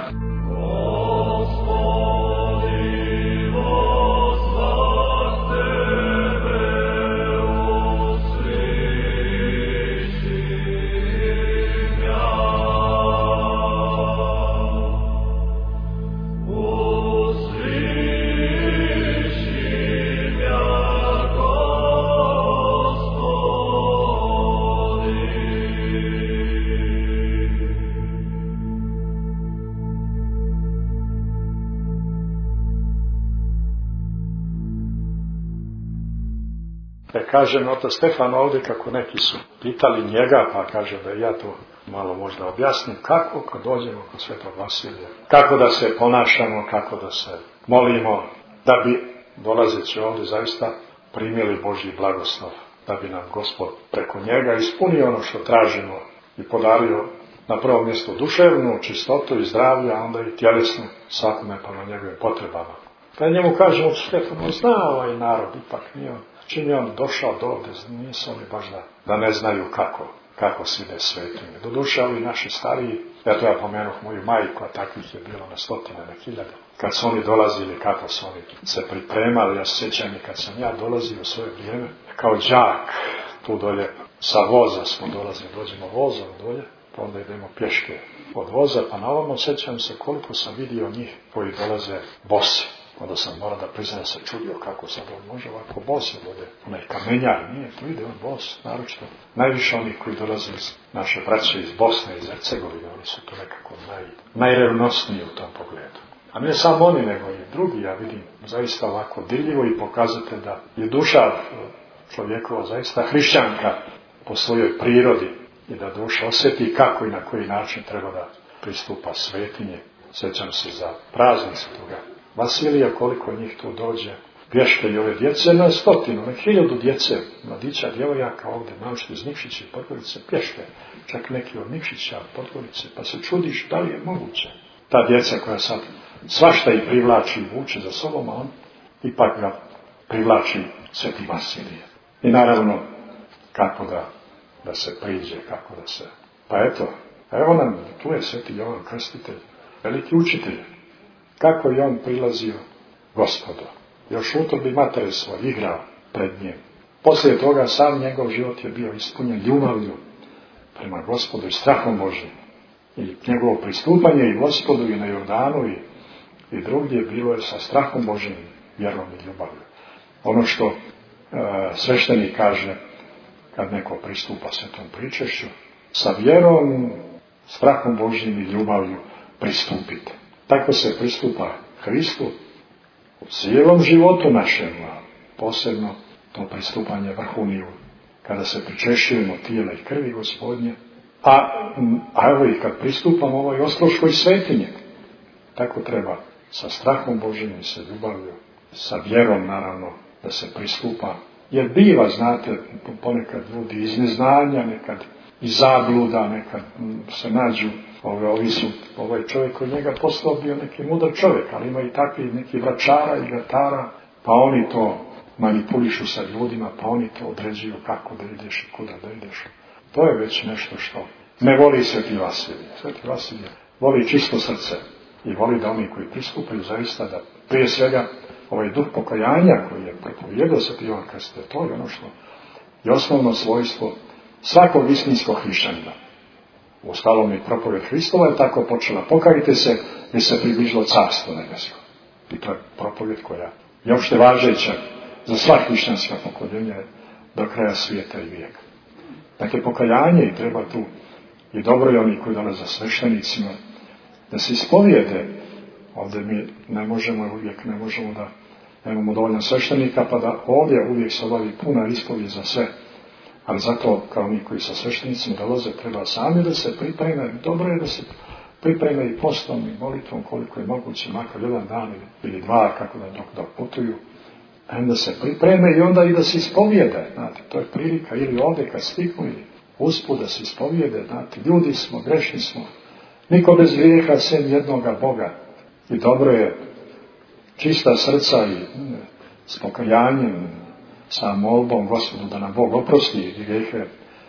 Da kažem, otac Stefan ovdje kako neki su pitali njega, pa kaže da ja to malo možda objasnim, kako kad dođemo kod Svetog Vasilija, kako da se ponašamo, kako da se molimo, da bi dolazeći ovdje zaista primili Božji blagoslov, da bi nam Gospod preko njega ispunio ono što tražimo i podario na prvom mjestu duševnu čistotu i zdravlje, a onda i tjelesnu, svakome pa na njegovim potrebama. Pa njemu kažemo, Stefano, zna ovaj narod, ipak nije on, čim je on došao do ovdje, nisu oni baš da, da ne znaju kako, kako se ide svetinje. Doduše, ovi naši stariji, ja to ja pomenuh moju majku, a takvih je bilo na stotine, na hiljade. Kad su oni dolazili, kako su oni se pripremali, ja se sjećam i kad sam ja dolazio u svoje vrijeme, kao đak, tu dolje, sa voza smo dolazili, dođemo vozom dolje, pa onda idemo pješke od voza, pa na ovom sjećam se koliko sam vidio njih koji dolaze bosi. Onda sam morao da priznam, se čudio kako sad on može ovako bos dolje, onaj kamenjar, nije, tu ide on bos, naročito. Najviše oni koji dolaze iz naše braće iz Bosne, iz Hercegovine, oni su tu nekako naj, najrevnosniji u tom pogledu. A ne samo oni, nego i drugi, ja vidim, zaista ovako dirljivo i pokazate da je duša čovjekova zaista hrišćanka po svojoj prirodi i da duša osjeti kako i na koji način treba da pristupa svetinje. Sjećam se za praznik Svetoga Vasilija, koliko njih tu dođe, pješke i ove djece, na stotinu, na hiljadu djece, mladića, djevojaka ovdje, naočito iz Nikšića i Podgorice, pješke, čak neki od Nikšića, Podgorice, pa se čudiš da li je moguće. Ta djeca koja sad svašta i privlači i vuče za sobom, a on ipak ga privlači Sveti Vasilije. I naravno, kako da, da se priđe, kako da se... Pa eto, evo nam, tu je Sveti Jovan Krstitelj, veliki učitelj. Kako je on prilazio Gospodu. Još u utrobi matere svoj igrao pred njim. Poslije toga sam njegov život je bio ispunjen ljubavlju prema Gospodu i strahom Božjim. I njegovo pristupanje i Gospodu i na Jordanu i, i drugdje bilo je sa strahom Božjim, vjerom i ljubavlju. Ono što e, sveštenik kaže kad neko pristupa svetom pričešću, sa vjerom, strahom Božjim i ljubavlju pristupite. Tako se pristupa Hristu u cijelom životu našem, a posebno to pristupanje vrhuniju, kada se pričešćujemo tijela i krvi Gospodnje, a, a evo i kad pristupamo ovoj ostroškoj svetinje, tako treba sa strahom Božjim i sa ljubavlju, sa vjerom naravno da se pristupa, jer biva, znate, ponekad ljudi iz neznanja, nekad iz zabluda, nekad se nađu. Ove, ovi su, ovaj čovjek koji njega poslao bio neki mudar čovjek, ali ima i takvi neki vračara i gatara, pa oni to manipulišu sa ljudima, pa oni to određuju kako da ideš i kuda da ideš. To je već nešto što ne voli Sveti Vasilije. Sveti Vasilije voli čisto srce i voli da oni koji pristupaju zaista da prije svega ovaj duh pokajanja koji je propovijedao Sveti Jovan Krstitelj, to je ono što je osnovno svojstvo svakog istinskog hrišćanina. Uostalom i propovjed Hristova je tako počela. Pokajte se jer se približilo carstvo nebesko. I to je propovjed koja je opšte važeća za sva hrišćanska pokoljenja do kraja svijeta i vijeka. Dakle, pokajanje i treba tu i dobro je oni koji dolaze za sveštenicima da se ispovijede. Ovdje mi ne možemo uvijek, ne možemo da nemamo dovoljno sveštenika pa da ovdje uvijek se obavi puna ispovijed za sve. Ali zato, kao mi koji sa sveštenicima dolaze, treba sami da se pripreme. Dobro je da se pripreme i postom i molitvom koliko je moguće, makar jedan dan ili dva, kako da dok, dok putuju. Da se pripreme i onda i da se ispovijede. Znate, to je prilika ili ovdje kad stignu ili usput da se ispovijede. Znate, ljudi smo, grešni smo. Niko bez grijeha sem jednoga Boga. I dobro je čista srca i s pokajanjem, sa molbom Gospodu da nam Bog oprosti grijehe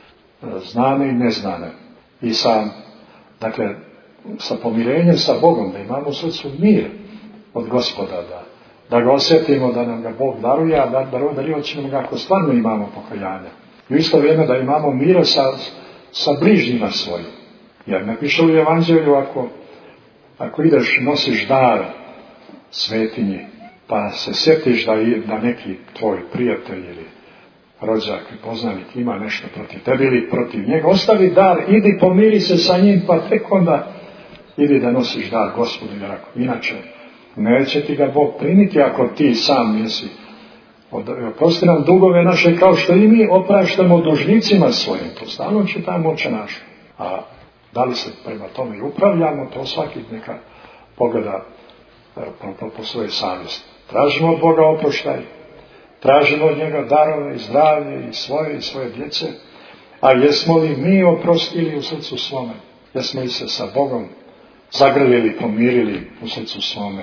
znane i neznane. I sa, dakle, sa pomirenjem sa Bogom, da imamo u srcu mir od Gospoda, da, da ga osjetimo, da nam ga Bog daruje, a da darovat ćemo ga ako stvarno imamo pokajanja. I u isto vrijeme da imamo mira sa, sa bližnjima svojim. Jer ne piše u Evanđelju ako, ako ideš, nosiš dar svetinji, pa se sjetiš da, da neki tvoj prijatelj ili rođak i poznanik ima nešto protiv tebe ili protiv njega, ostavi dar, idi pomiri se sa njim, pa tek onda idi da nosiš dar Gospodu, jer ako inače neće ti ga Bog primiti ako ti sam nisi Oprosti nam dugove naše kao što i mi opraštamo dužnicima svojim. To stalno čitamo Oče naš. A da li se prema tome i upravljamo, to svaki neka pogleda po, po, po svojoj savjesti. Tražimo od Boga oproštaj, tražimo od njega darove i zdravlje i svoje i svoje djece, a jesmo li mi oprostili u srcu svome? Jesmo li se sa Bogom zagrlili, pomirili u srcu svome?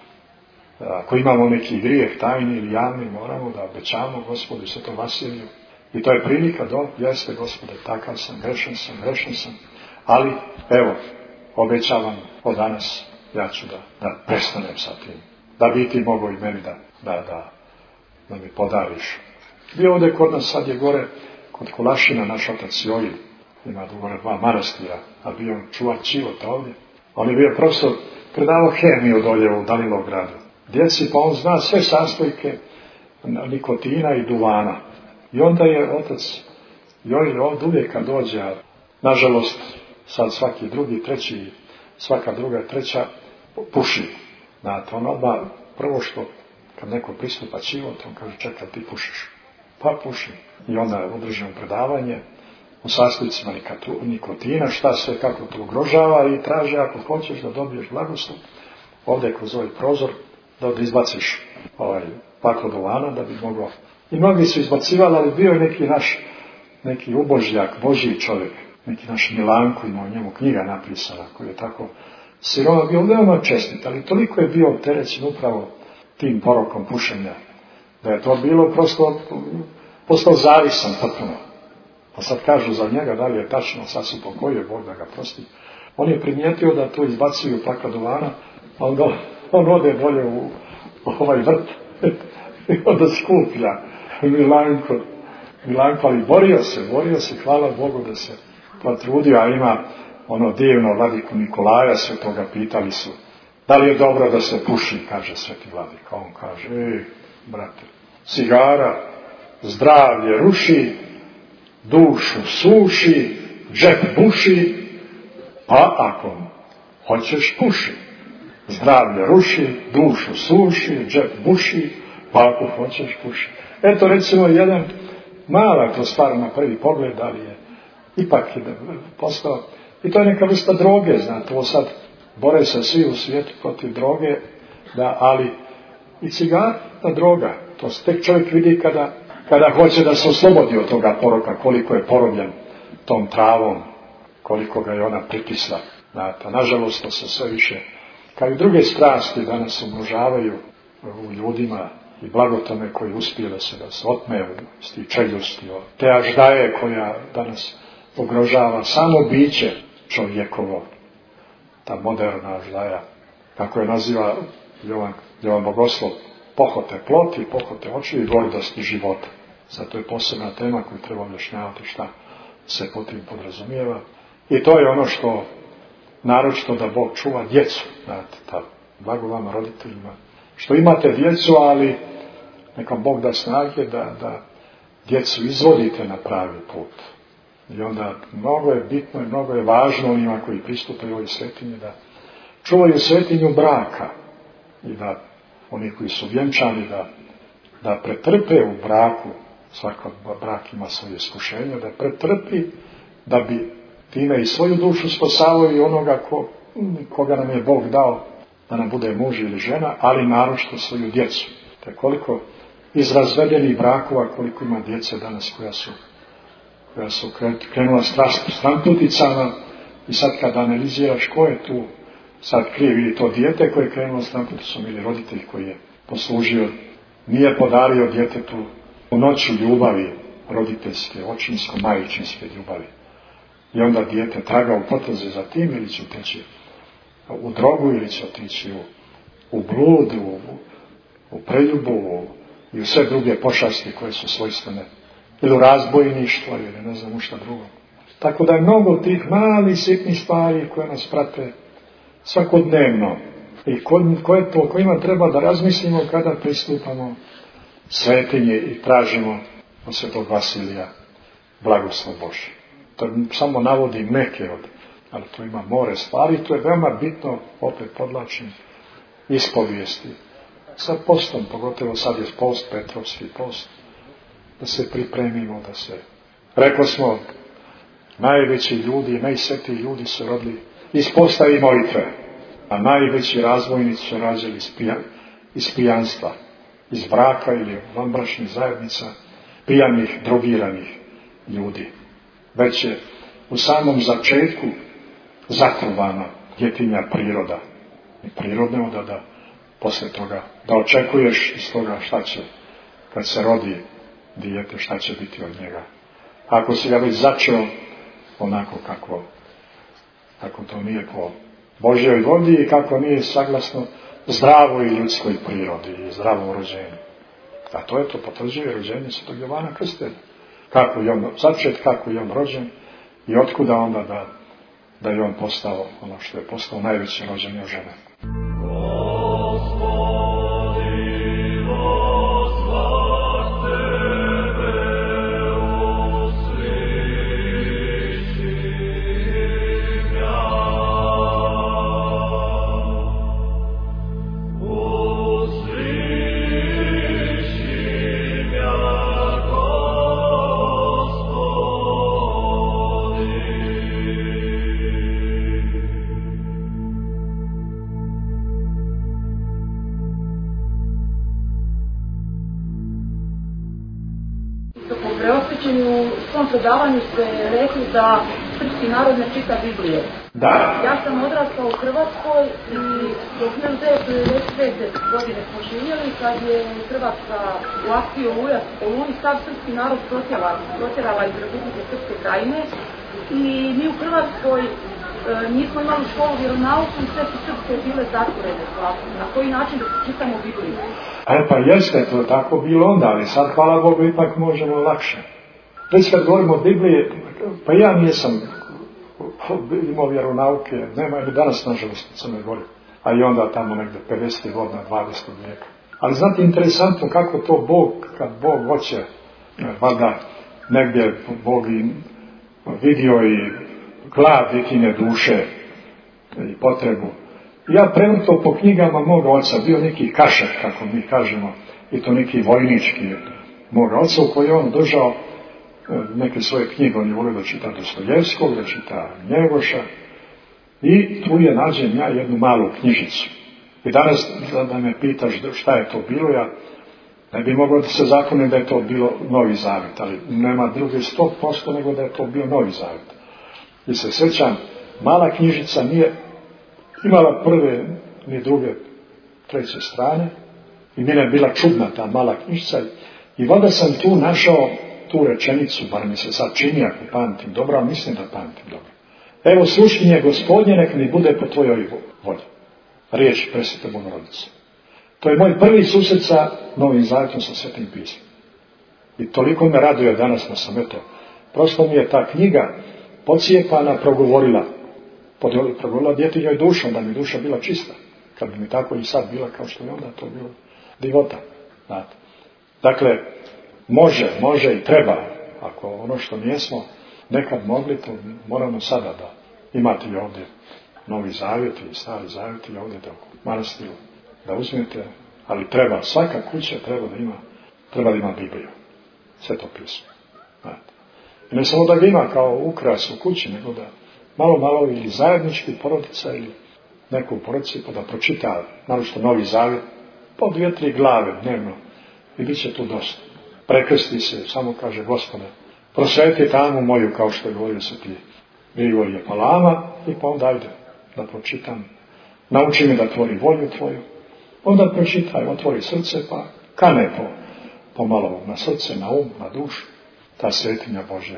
Ako imamo neki grijeh, tajni ili javni, moramo da obećamo Gospodu Svetom Vasiliju. I to je prilika do, jeste Gospode, takav sam, grešan sam, grešan sam, ali evo, obećavam od danas, ja ću da, da prestanem sa tim. Da bi ti mogao i meni da, da, da, da mi podariš. Bio ovdje kod nas, sad je gore, kod Kulašina, naš otac Jojil, ima gore dva manastira, a bio on čuvar Čivota ovdje. On je bio profesor, predavao hemiju dolje u Danilovgradu. Djeci, pa on zna sve sastojke nikotina i duvana. I onda je otac Jojil ovdje uvijek kad dođe, a nažalost sad svaki drugi, treći, svaka druga, treća puši. Znate, on odmah prvo što kad neko pristupa Čivot, on kaže čekaj ti pušiš. Pa puši. I onda održimo predavanje u sastojcima nikotina, šta sve, kako to ugrožava i traže ako hoćeš da dobiješ blagoslov, ovdje kroz ovaj prozor, da izbaciš ovaj paklo duvana da bi mogao. I mnogi su izbacivali, ali bio je neki naš, neki ubožljak, Božji čovjek, neki naš Milanko, ima o njemu knjiga napisana, koji je tako siroma, bio veoma čestit, ali toliko je bio opterećen upravo tim porokom pušenja, da je to bilo prosto, postao zavisan potpuno. Pa sad kažu za njega, da li je tačno, sad su pokojio, Bog da ga prosti. On je primijetio da to izbacuju pakla duvana, a on, on ode bolje u, u ovaj vrt i onda skuplja Milanko. Milanko, ali borio se, borio se, hvala Bogu da se potrudio, a ima ono divno vladiku Nikolaja, svetoga pitali su, da li je dobro da se puši, kaže sveti vladika. On kaže, ej, brate, cigara zdravlje ruši, dušu suši, džep buši, pa ako hoćeš puši. Zdravlje ruši, dušu suši, džep buši, pa ako hoćeš puši. Eto recimo jedan mala to stvar na prvi pogled, ali je ipak je postao, i to je neka vrsta droge, znate, ovo sad bore se svi u svijetu protiv droge, da, ali i cigareta droga, to tek čovjek vidi kada, kada hoće da se oslobodi od toga poroka, koliko je porobljen tom travom, koliko ga je ona pritisla. Znate, nažalost to se sve više, kao i druge strasti danas ugrožavaju u ljudima i blagotome koji uspije da se, da se otme s tih čeljusti, te aždaje koja danas ugrožava samo biće čovjekovo, ta moderna aždaja, kako je naziva Jovan, Jovan Bogoslov, pohote ploti, pohote oči i gordosti života. Zato je posebna tema koju treba objašnjavati šta se po tim podrazumijeva. I to je ono što naročito da Bog čuva djecu. Znate, ta, blago vama roditeljima, što imate djecu, ali neka Bog da snage da, da djecu izvodite na pravi put. I onda mnogo je bitno i mnogo je važno onima koji pristupaju ovoj svetinji da čuvaju svetinju braka i da oni koji su vjenčani da, da pretrpe u braku, svaki brak ima svoje iskušenje, da pretrpi da bi time i svoju dušu spasavaju i onoga ko, koga nam je Bog dao da nam bude muž ili žena, ali naročito svoju djecu. Te koliko iz razvedenih brakova, koliko ima djece danas koja su koja su krenula stranputicama i sad kad analiziraš ko je tu sad kriv, ili to dijete koje je krenulo stranputicom ili roditelj koji je poslužio, nije podario djetetu u noću ljubavi roditeljske, očinsko-majčinske ljubavi. I onda dijete traga u potrazi za tim, ili će otići u drogu, ili će otići u, u blud, u, u preljubu u, i u sve druge pošasti koje su svojstvene, ili u razbojništvo, ili ne znam u šta drugo. Tako da je mnogo tih malih sitnih stvari koje nas prate svakodnevno i koje to, kojima treba da razmislimo kada pristupamo svetinje i tražimo od svetog Vasilija blagoslov Božji. To samo navodi neke od, ali to ima more stvari, to je veoma bitno, opet podlačim, ispovijesti sa postom, pogotovo sad je post, Petrovski post, da se pripremimo, da se... Rekli smo, najveći ljudi, najsvetiji ljudi su rodili iz posta i molitve, a najveći razvojnici su rađali iz, pija, iz pijanstva, iz braka ili vanbračnih zajednica, pijanih, drogiranih ljudi. Već je u samom začetku zatrovana djetinja priroda. I prirodne onda da posle toga, da očekuješ iz toga šta će, kad se rodi dijete, šta će biti od njega. Ako si ga već začeo onako kako, kako to nije po Božjoj volji i kako nije saglasno zdravoj ljudskoj prirodi i zdravom rođenju. A to je to, potvrđuje rođenje Svetog Jovana Krstitelja. Kako je on začet, kako je on rođen i otkuda onda da, da je on postao ono što je postao najveći rođenje od žene. U svom predavanju ste rekli da srpski narod ne čita Biblije. Da. Ja sam odrastao u Hrvatskoj i do hiljadu devetsto devedeset pete. godine smo živjeli kad je Hrvatska u akciji Oluja Oluni sav srpski narod protjerala iz Republike Srpske krajine i mi u Hrvatskoj e, nismo imali školu vjeronauku i sve su srpske bile zatvorene. Na koji način da čitamo Bibliju? E pa jeste to tako bilo onda, ali sad hvala Bogu ipak možemo lakše. Već kad govorimo o Bibliji, pa ja nisam imao vjeronauke, nema ili danas nažalost u Crnoj Gori, a i onda tamo negde pedesetih godina dvadesetog vijeka. Ali znate, interesantno kako to Bog, kad Bog hoće, valjda negdje Bog i vidio i glad djetinje duše i potrebu. Ja prevrtao po knjigama moga oca, bio neki kašak, kako mi kažemo, i to neki vojnički moga oca, u koji on držao neke svoje knjige, on je volio da čita Dostojevskog, da čita Njegoša, i tu je nađem ja jednu malu knjižicu. I danas da me pitaš šta je to bilo, ja ne bi mogao da se zakonim da je to bilo Novi Zavjet, ali nema druge sto posto nego da je to bio Novi Zavjet. I se sjećam, mala knjižica nije imala prve ni druge, treće strane, i mene je bila čudna ta mala knjižica, i valjda sam tu našao tu rečenicu, bar mi se sad čini ako pamtim dobro, ali mislim da pamtim dobro. Evo sluškinje Gospodnje, nek mi bude po tvojoj volji. Riječ Presvete Bogorodice. To je moj prvi susret sa Novim Zavjetom, sa Svetim pismom. I toliko me raduje danas da sam eto. Prosto mi je ta knjiga pocijepana progovorila. Progovorila djetinjoj dušom, da mi duša bila čista. Kad bi mi tako i sad bila kao što je onda to bilo divota. Znate. Dakle, može, može i treba, ako ono što nijesmo nekad mogli, to moramo sada da imate i ovdje Novi Zavjet i Stari Zavjet i ovdje da u manastiru da uzmete, ali treba, svaka kuća treba da ima, treba da ima Bibliju, Sveto pismo. Znate. I ne samo da ga ima kao ukras u kući, nego da malo, malo ili zajednički porodica ili neku porodici pa da pročita, naročito Novi Zavjet, po dvije, tri glave dnevno i bit će tu dosta. Prekrsti se, samo kaže Gospode, prosveti tamu moju, kao što je govorio Sveti Grigorije Palama, i pa onda ajde da pročitam, nauči me da tvori volju tvoju, onda pročitaj, otvori srce, pa kane po, pomalo na srce, na um, na dušu, ta svetinja Božja.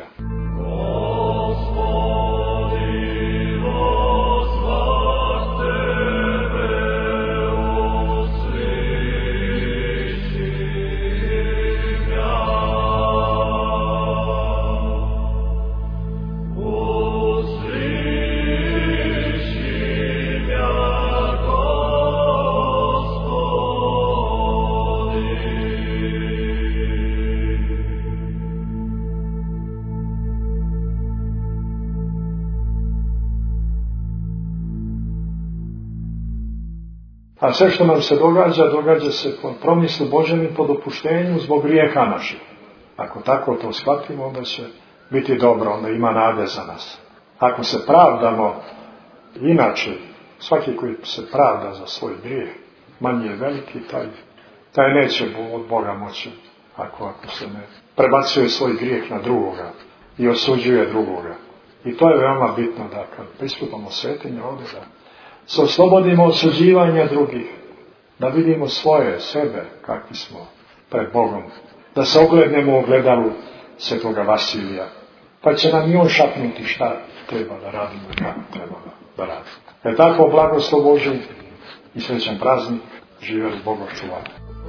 A sve što nam se događa, događa se po promislu Božjem i po dopuštenju zbog grijeha naših. Ako tako to shvatimo, onda će biti dobro, onda ima nade za nas. Ako se pravdamo, inače, svaki koji se pravda za svoj grijeh, manji je veliki, taj, taj neće od Boga moći, ako, ako se ne prebacuje svoj grijeh na drugoga i osuđuje drugoga. I to je veoma bitno, da kad pristupamo svetinje ovdje, da se oslobodimo osuđivanja drugih, da vidimo svoje, sebe, kakvi smo pred Bogom, da se oglednemo u ogledalu svetoga Vasilija, pa će nam i on šapnuti šta treba da radimo i kako treba da radimo. E tako, blagoslov Božji i srećan praznik, živjeli Bogov čuvar.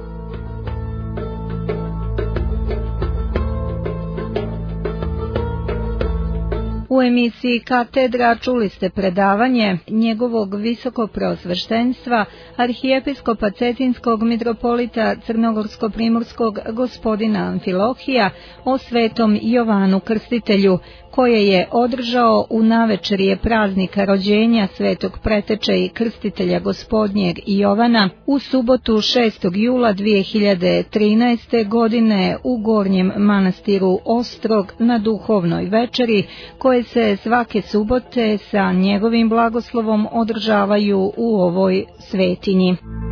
U emisiji Katedra čuli ste predavanje njegovog visokopreosveštenstva arhijepiskopa Cetinskog mitropolita Crnogorsko-primorskog gospodina Amfilohija o svetom Jovanu Krstitelju, koje je održao u navečerje praznika rođenja svetog preteče i krstitelja gospodnjeg Jovana u subotu šestog jula dvije hiljade trinaeste. godine u Gornjem manastiru Ostrog na duhovnoj večeri, koje se svake subote sa njegovim blagoslovom održavaju u ovoj svetinji.